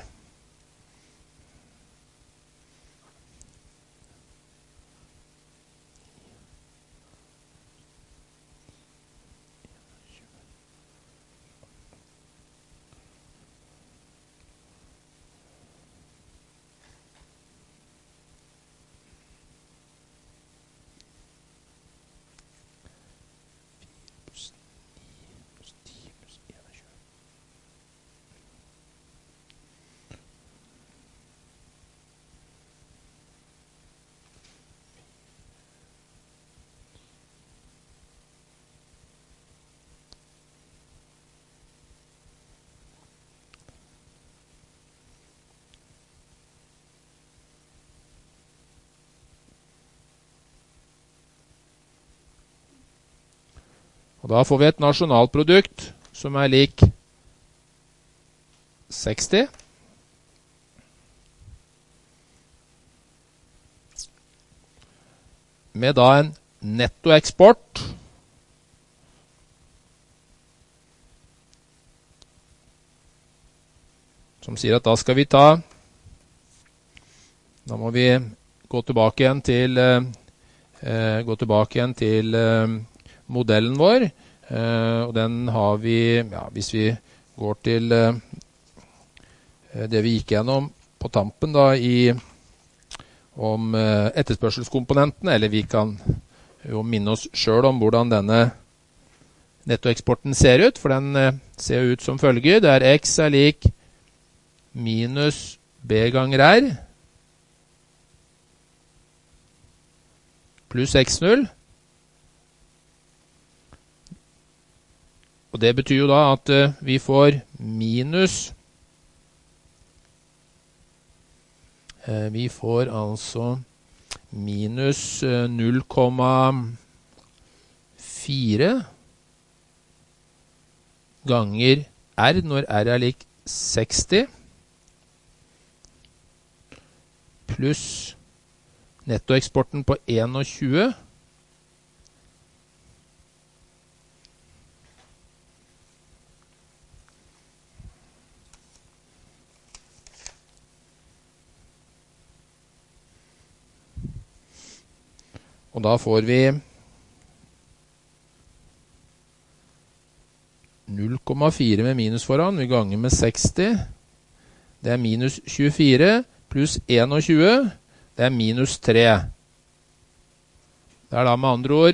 Og da får vi et nasjonalprodukt som er lik 60. Med da en nettoeksport som sier at da skal vi ta, da må vi gå tilbake igjen til modellen vår, og den har vi, ja, hvis vi går til det vi gikk gjennom på tampen da om etterspørselskomponentene, eller vi kan jo minne oss selv om hvordan denne nettoeksporten ser ut, for den ser ut som følger, der x er lik minus b ganger r pluss x0. Og det betyr jo da at vi får minus, vi får altså minus 0,4 ganger r når r er lik 60, pluss nettoeksporten på 21, og da får vi 0,4 med minus foran, vi ganger med 60, det er minus 24, pluss 21, det er minus 3. Det er da med andre ord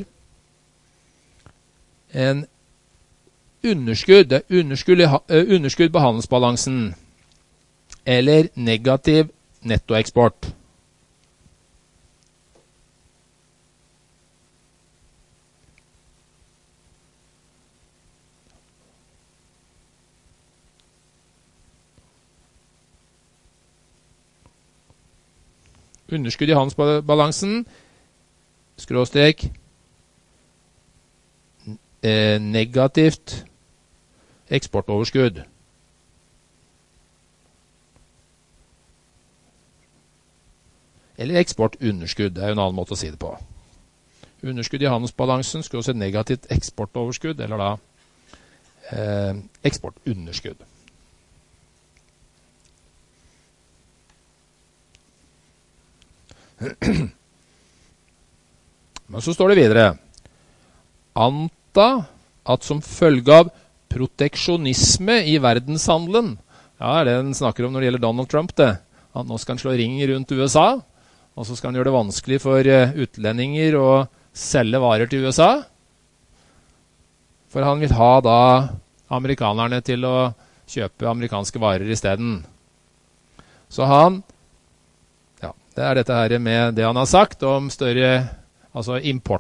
en underskudd, det er underskudd på handelsbalansen, eller negativ nettoeksport. Underskudd i handelsbalansen, skråstrek, negativt eksportoverskudd. Eller eksportunderskudd, det er jo en annen måte å si det på. Underskudd i handelsbalansen, skråstrek negativt eksportoverskudd, eller da eksportunderskudd. Men så står det videre, anta at som følge av proteksjonisme i verdenshandelen, ja, det er det den snakker om når det gjelder Donald Trump, det, at nå skal han slå ring rundt USA, og så skal han gjøre det vanskelig for utlendinger å selge varer til USA, for han vil ha da amerikanerne til å kjøpe amerikanske varer i stedet. Så han, det er dette her med det han har sagt om større, altså import,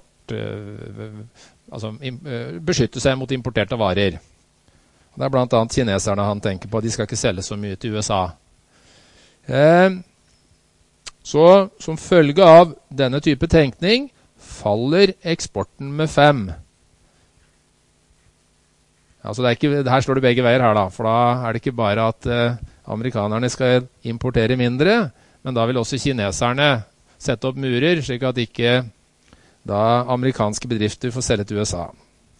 beskytte seg mot importerte varer. Det er blant annet kineserne han tenker på, de skal ikke selge så mye til USA. Så som følge av denne type tenkning faller eksporten med 5. Altså det her står det begge veier her da, for da er det ikke bare at amerikanerne skal importere mindre, men da vil også kineserne sette opp murer, slik at ikke da amerikanske bedrifter får selge til USA.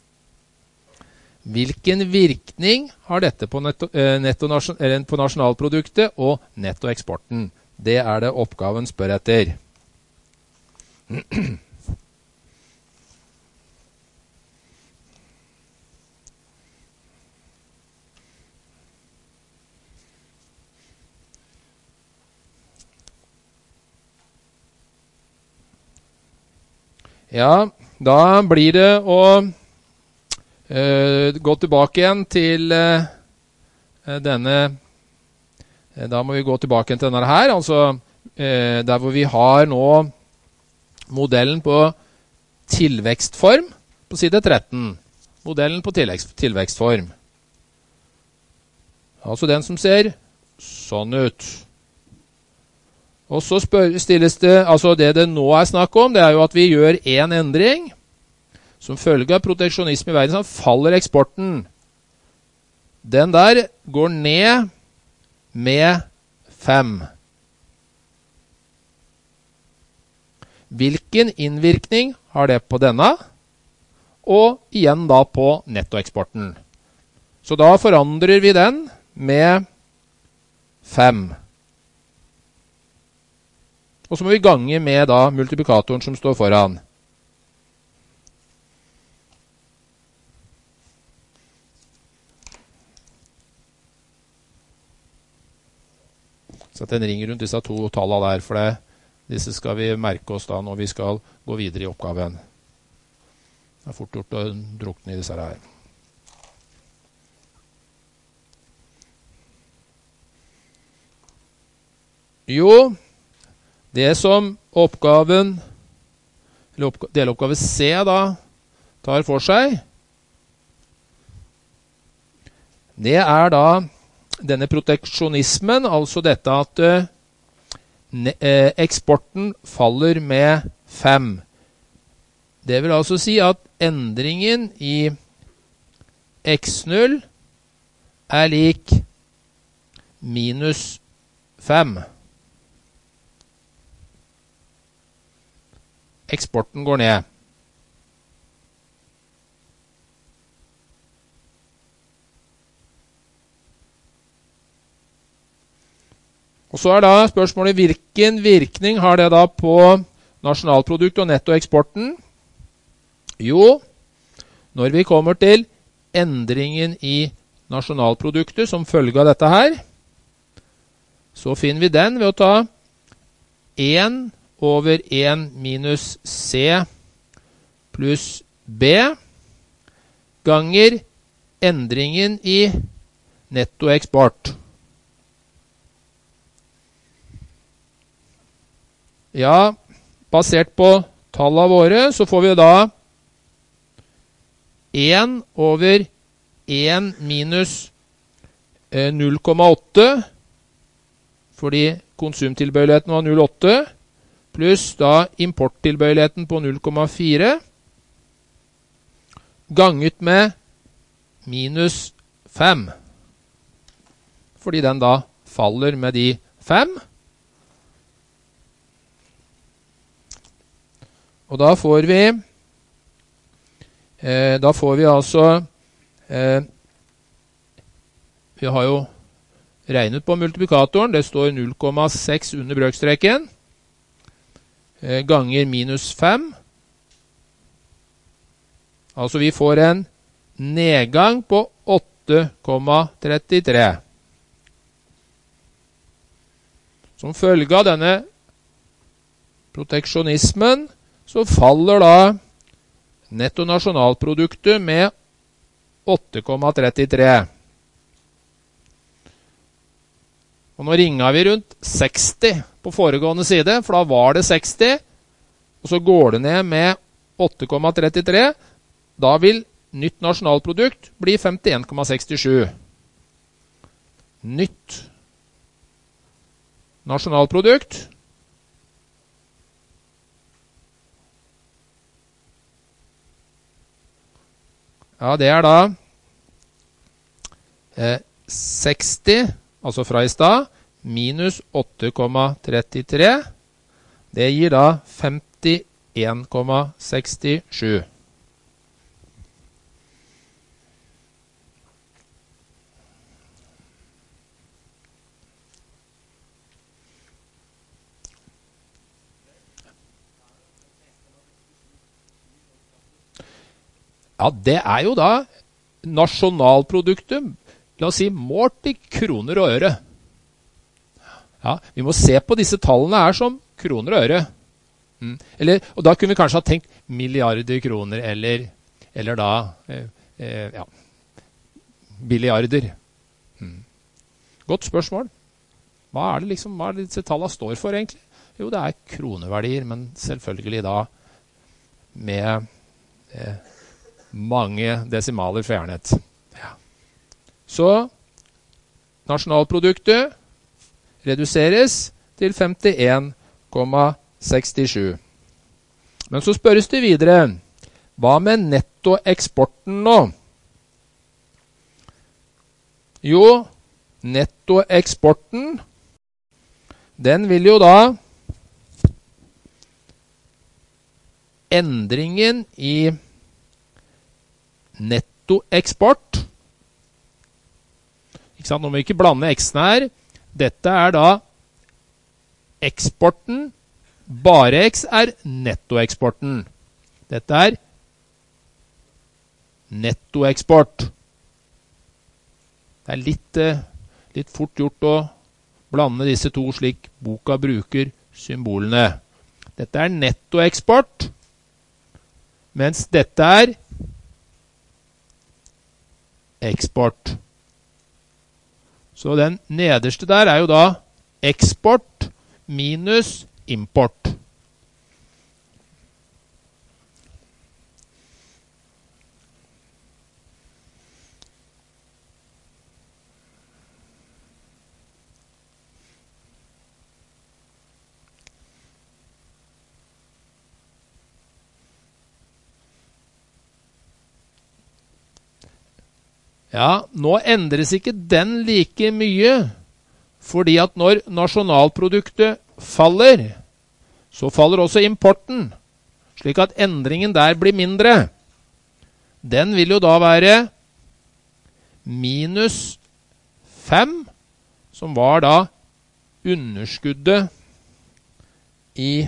Hvilken virkning har dette på, på nasjonalproduktet og nettoeksporten? Det er det oppgaven spør etter. Ja, da blir det å gå tilbake igjen til denne. Da må vi gå tilbake igjen til denne her, altså der hvor vi har nå modellen på tilvekstform på side 13. Modellen på tilvekstform. Altså den som ser sånn ut. Og så stilles det, altså det nå er snakk om, det er jo at vi gjør en endring. Som følge av proteksjonisme i verden, så faller eksporten. Den der går ned med 5. Hvilken innvirkning har det på denne? Og igjen da på nettoeksporten. Så da forandrer vi den med 5. Og så må vi gange med da multiplikatoren som står foran. Så at den ringer rundt disse 2 tallene der, for disse skal vi merke oss da når vi skal gå videre i oppgaven. Det er fort gjort å drukne i disse her. Jo, det som oppgaven, eller deloppgave C da, tar for seg, det er da denne proteksjonismen, altså dette at eksporten faller med 5. Det vil altså si at endringen i x0 er lik minus 5. Eksporten går ned. Og så er da spørsmålet, hvilken virkning har det da på nasjonalprodukt og nettoeksporten? Jo, når vi kommer til endringen i nasjonalproduktet som følge av dette her, så finner vi den ved å ta 1 over 1 minus C pluss B ganger endringen i nettoeksport. Ja, basert på tallene våre så får vi da 1 over 1 minus 0,8 fordi konsumtilbøyeligheten var 0,8 pluss da importtilbøyeligheten på 0,4 ganget med minus 5. Fordi den da faller med de 5. Og da får vi altså vi har jo regnet på multiplikatoren, det står 0,6 under brøkstreken, ganger minus 5. Altså vi får en nedgang på 8,33. Som følge av denne proteksjonismen, så faller da nettonasjonalproduktet med 8,33. Og nå ringer vi rundt 60 på foregående side, for da var det 60, og så går det ned med 8,33. Da vil nytt nasjonalprodukt bli 51,67. Nytt nasjonalprodukt ja, det er da 60, altså fra i stad, minus 8,33. Det gir da 1,67. Ja, det er jo da nasjonalproduktet, la oss si, målt i kroner og øre. Ja, vi må se på disse tallene her som kroner og øre. Og da kunne vi kanskje ha tenkt milliarder kroner, eller da, ja, billiarder. Godt spørsmål. Hva er det disse tallene står for egentlig? Jo, det er kroneverdier, men selvfølgelig da med mange desimaler fjernet. Ja. Så nasjonalproduktet reduseres til 51,67. Men så spørres det videre, hva med nettoeksporten nå? Jo, nettoeksporten, den vil jo da endringen i nettoeksport. Ikke sant? Nå må vi ikke blande x-ene her. Dette er da eksporten. Bare x er nettoeksporten. Dette er nettoeksport. Det er litt fort gjort å blande disse to slik boka bruker symbolene. Dette er nettoeksport, mens dette er eksport. Så den nederste der er jo da eksport minus import. Ja, nå endres ikke den like mye, fordi at når nasjonalproduktet faller, så faller også importen, slik at endringen der blir mindre. Den vil jo da være minus 5, som var da underskuddet i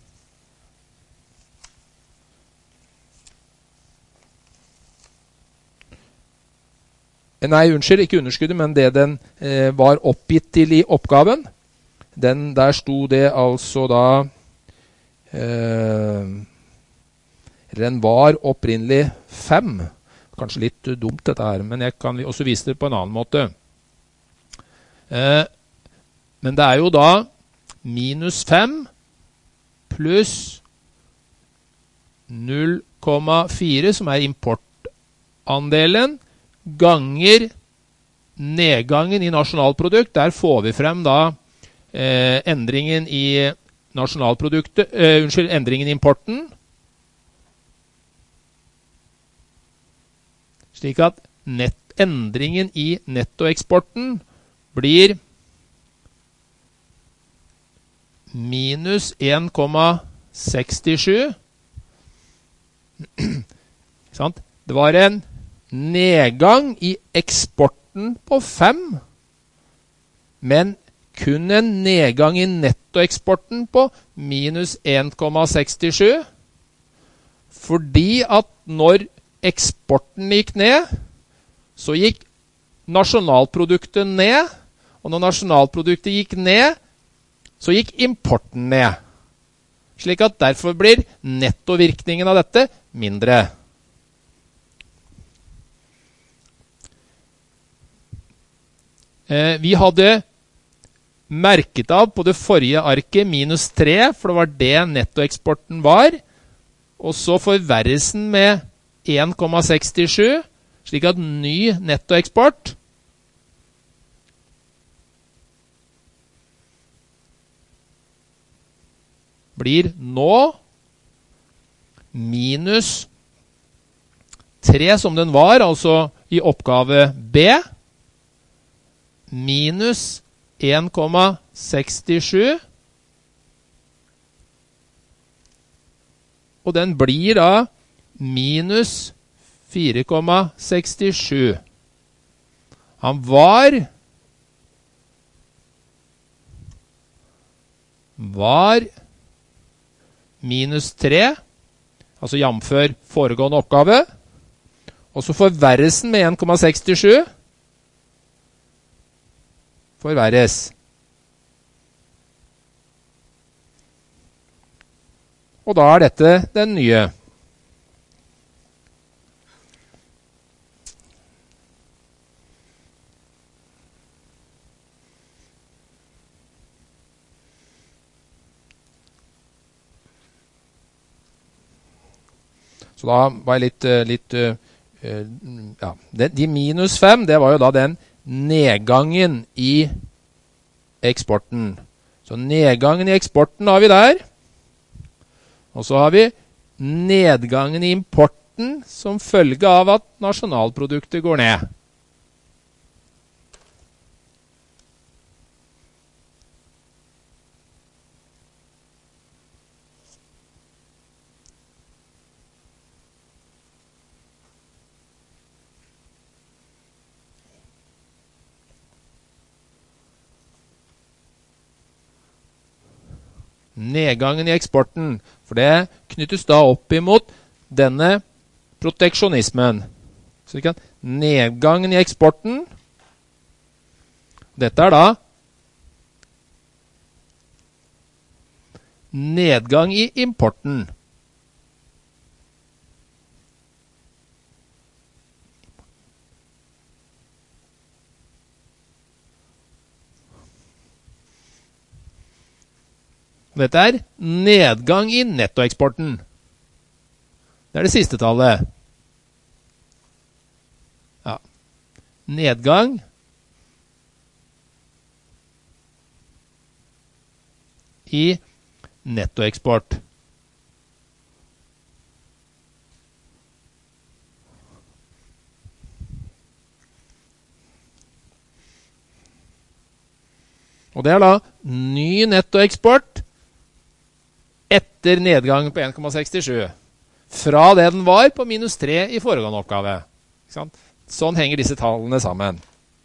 Nei, unnskyld, ikke underskuddet, men det den var oppgitt til i oppgaven. Der sto det altså da, den var opprinnelig 5. Kanskje litt dumt dette her, men jeg kan også vise det på en annen måte. Men det er jo da minus 5 pluss 0,4, som er importandelen, ganger nedgangen i nasjonalprodukt. Der får vi frem da endringen i nasjonalproduktet, endringen i importen. Slik at endringen i nettoeksporten blir minus 1,67. Det var en nedgang i eksporten på 5, men kun en nedgang i nettoeksporten på minus 1,67, fordi at når eksporten gikk ned, så gikk nasjonalproduktet ned, og når nasjonalproduktet gikk ned, så gikk importen ned. Slik at derfor blir nettovirkningen av dette mindre. Vi hadde merket av på det forrige arket minus 3, for det var det nettoeksporten var, og så forverres den med 1,67, slik at ny nettoeksport blir nå minus 3 som den var, altså i oppgave B, minus 1,67 og den blir da minus 4,67. Han var minus 3, altså jamfør foregående oppgave, og så forverres den med 1,67, forverres. Og da er dette den nye. Så da var jeg ja, de minus 5, det var jo da den nedgangen i eksporten. Så nedgangen i eksporten har vi der. Og så har vi nedgangen i importen som følge av at nasjonalproduktet går ned. Nedgangen i eksporten, for det knyttes da opp imot denne proteksjonismen. Så nedgangen i eksporten, dette er da nedgang i importen. Dette er nedgang i nettoeksporten. Det er det siste tallet. Ja. Nedgang i nettoeksport. Og det er da ny nettoeksport etter nedgang på 1,67. Fra det den var på minus 3 i foregående oppgave. Ikke sant? Sånn henger disse tallene sammen.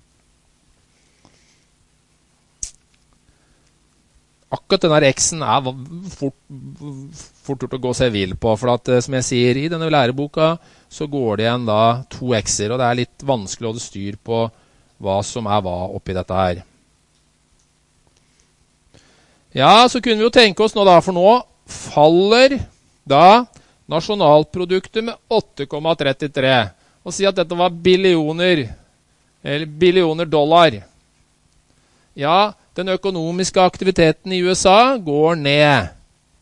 Akkurat denne X-en er fort gjort å gå seg vill på, for at, som jeg sier, i denne læreboka så går det igjen da 2 X-er, og det er litt vanskelig å holde styr på hva som er hva oppi dette her. Ja, så kunne vi jo tenke oss nå da, for nå faller da nasjonalproduktet med 8,33, og si at dette var billioner, eller billioner dollar. Ja, den økonomiske aktiviteten i USA går ned.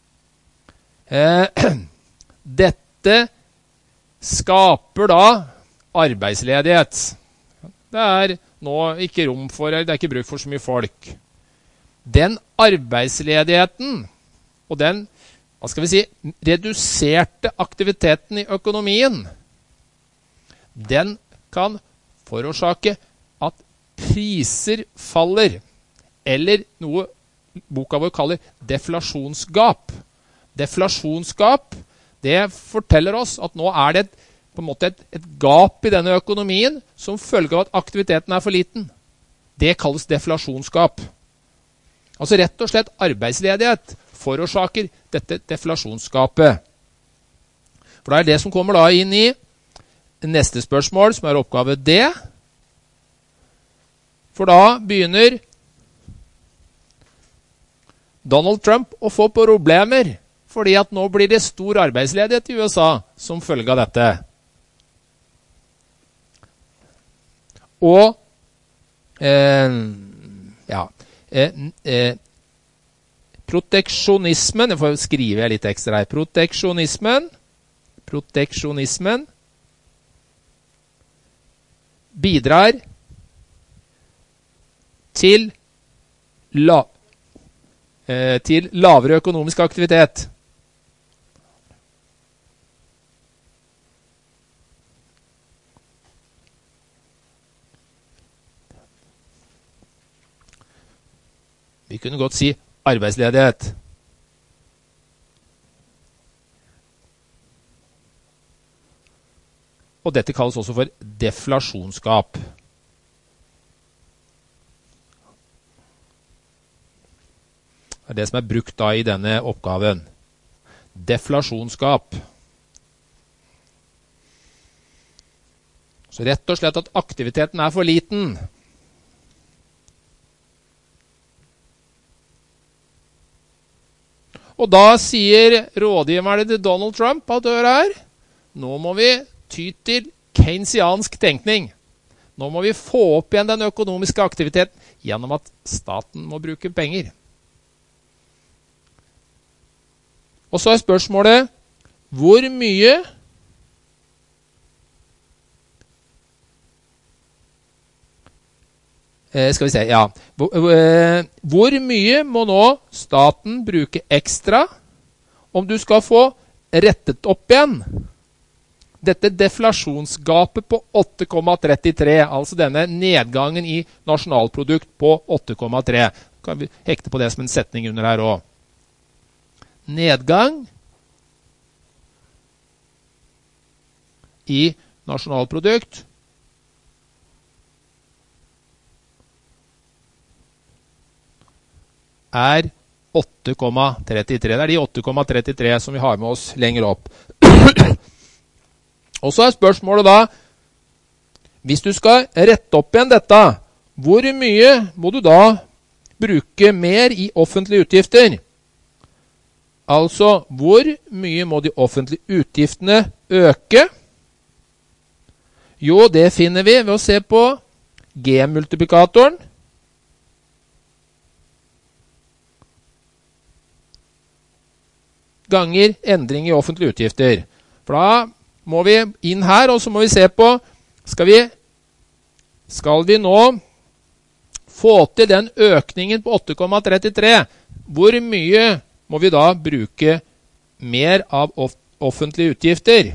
Dette skaper da arbeidsledighet. Det er nå ikke rom for, eller det er ikke bruk for så mye folk. Den arbeidsledigheten og den, hva skal vi si, reduserte aktiviteten i økonomien, den kan forårsake at priser faller, eller noe boka vår kaller deflasjonsgap. Deflasjonsgap, det forteller oss at nå er det på en måte et gap i denne økonomien som følge av at aktiviteten er for liten. Det kalles deflasjonsgap. Altså rett og slett arbeidsledighet forårsaker dette deflasjonsgapet. For det er det som kommer da inn i neste spørsmål, som er oppgave D. For da begynner Donald Trump å få problemer, fordi at nå blir det stor arbeidsledighet i USA som følge av dette. Og proteksjonismen, jeg får skrive litt ekstra her, proteksjonismen bidrar til lavere økonomisk aktivitet. Vi kunne godt si arbeidsledighet. og dette kalles også for deflasjonsgap. Det er det som er brukt da i denne oppgaven. Deflasjonsgap. Så rett og slett at aktiviteten er for liten. Og da sier rådgiverne til Donald Trump at nå må vi ty til keynesiansk tenkning. Nå må vi få opp igjen den økonomiske aktiviteten gjennom at staten må bruke penger. Og så er spørsmålet, hvor mye skal vi se, ja. Hvor mye må nå staten bruke ekstra om du skal få rettet opp igjen dette deflasjonsgapet på 8,33, altså denne nedgangen i nasjonalprodukt på 8,3. Kan vi hekte på det som en setning under her også. Nedgang i nasjonalprodukt er 8,33. Det er de 8,33 som vi har med oss lenger opp. Og så er spørsmålet da, hvis du skal rette opp igjen dette, hvor mye må du da bruke mer i offentlige utgifter? Altså, hvor mye må de offentlige utgiftene øke? Jo, det finner vi ved å se på G-multiplikatoren. Ganger endring i offentlige utgifter. For da må vi inn her, og så må vi se på, skal vi nå få til den økningen på 8,33? Hvor mye må vi da bruke mer av offentlige utgifter?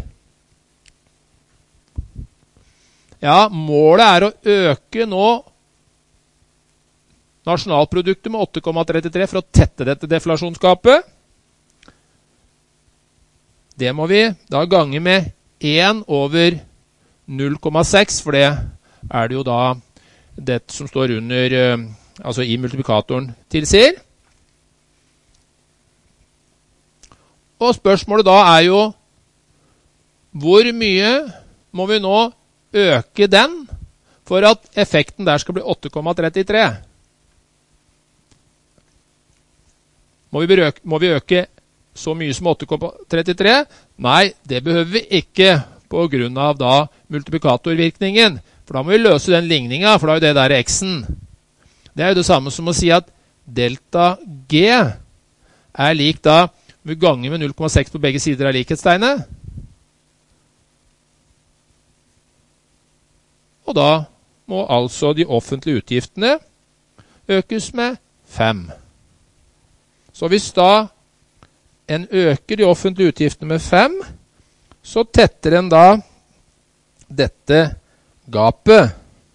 Ja, målet er å øke nå nasjonalproduktet med 8,33 for å tette dette deflasjonsgapet. Det må vi da gange med 1 over 0,6, for det er det jo da det som står under, altså i multiplikatoren tilsier. Og spørsmålet da er jo, hvor mye må vi nå øke den for at effekten der skal bli 8,33? Må vi øke så mye som 8,33? Nei, det behøver vi ikke på grunn av da multiplikatorvirkningen. For da må vi løse den ligningen, for da er jo det der x-en. Det er jo det samme som å si at delta G er lik da, vi ganger med 0,6 på begge sider av likhetstegnet. Og da må altså de offentlige utgiftene økes med 5. Så hvis da en øker de offentlige utgiftene med 5, så tetter en da dette gapet.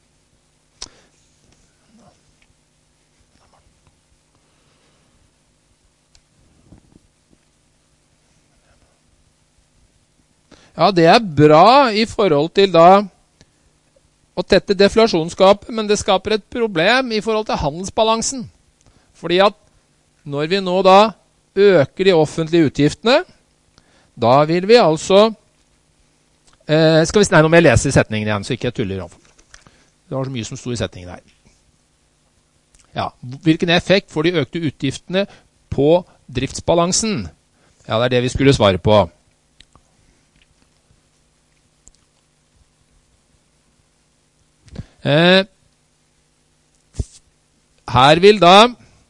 Ja, det er bra i forhold til da å tette deflasjonsgapet, men det skaper et problem i forhold til handelsbalansen. Fordi at når vi nå da øker de offentlige utgiftene, da vil vi altså nå må jeg lese setningen igjen, så ikke jeg tuller om. Det var så mye som stod i setningen her. Ja, hvilken effekt får de økte utgiftene på driftsbalansen? Ja, det er det vi skulle svare på. Her vil da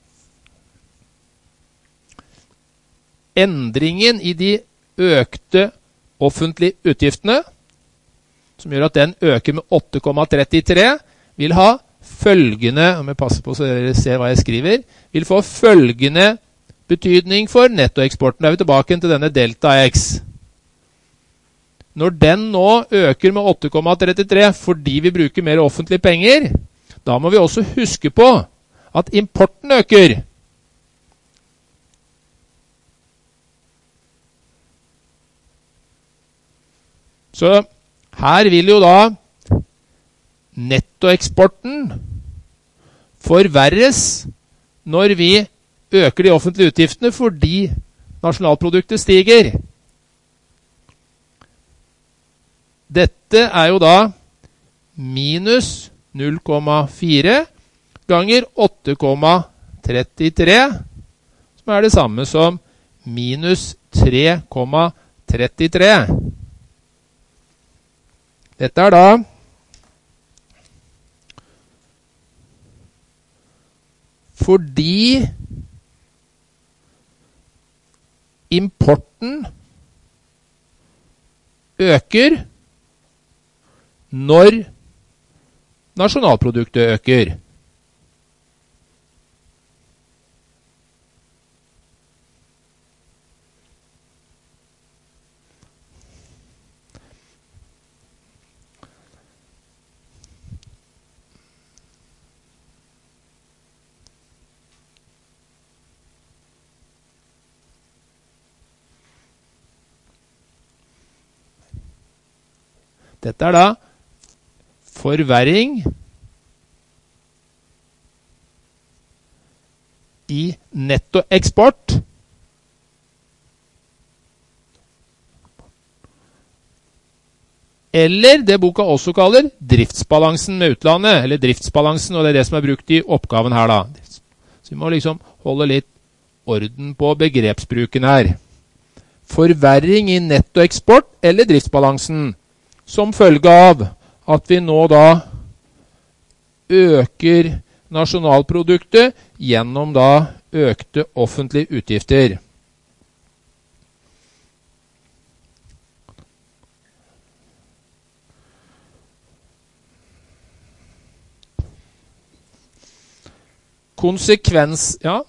endringen i de økte offentlige utgiftene, som gjør at den øker med 8,33, vil ha følgende, om jeg passer på så dere ser hva jeg skriver, vil få følgende betydning for nettoeksporten. Da er vi tilbake til denne delta X. Når den nå øker med 8,33 fordi vi bruker mer offentlige penger, da må vi også huske på at importen øker. Så Her vil jo da nettoeksporten forverres når vi øker de offentlige utgiftene fordi nasjonalproduktet stiger. Dette er jo da minus 0,4 ganger 8,33, som er det samme som minus 3,33. Dette er da fordi importen øker når nasjonalproduktet øker. Dette er da forverring i nettoeksport eller det boka også kaller driftsbalansen med utlandet, eller driftsbalansen, og det er det som er brukt i oppgaven her da. Så vi må liksom holde litt orden på begrepsbruken her. Forverring i nettoeksport eller driftsbalansen som følge av at vi nå da øker nasjonalproduktet gjennom da økte offentlige utgifter. Konsekvens, ja.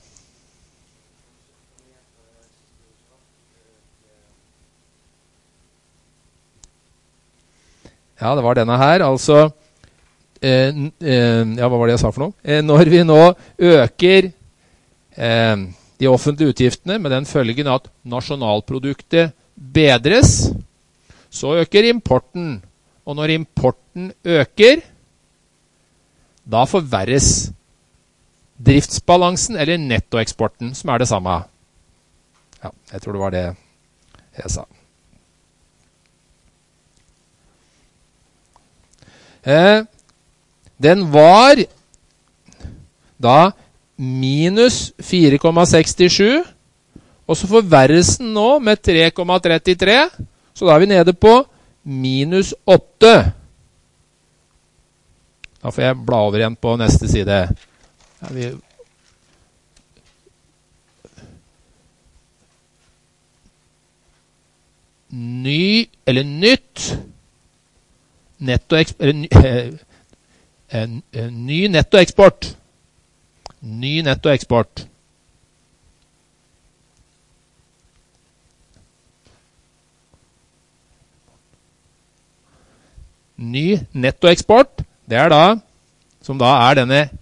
Ja, det var denne her, altså, ja, hva var det jeg sa for noe? Når vi nå øker de offentlige utgiftene med den følgen at nasjonalproduktet bedres, så øker importen. Og når importen øker, da forverres driftsbalansen eller nettoeksporten, som er det samme. Ja, jeg tror det var det jeg sa. Den var da minus 4,67, og så forverres den nå med 3,33, så da er vi nede på minus 8. Da får jeg bla over igjen på neste side. Nytt ny nettoeksport. Ny nettoeksport. Ny nettoeksport, det er da, som da er denne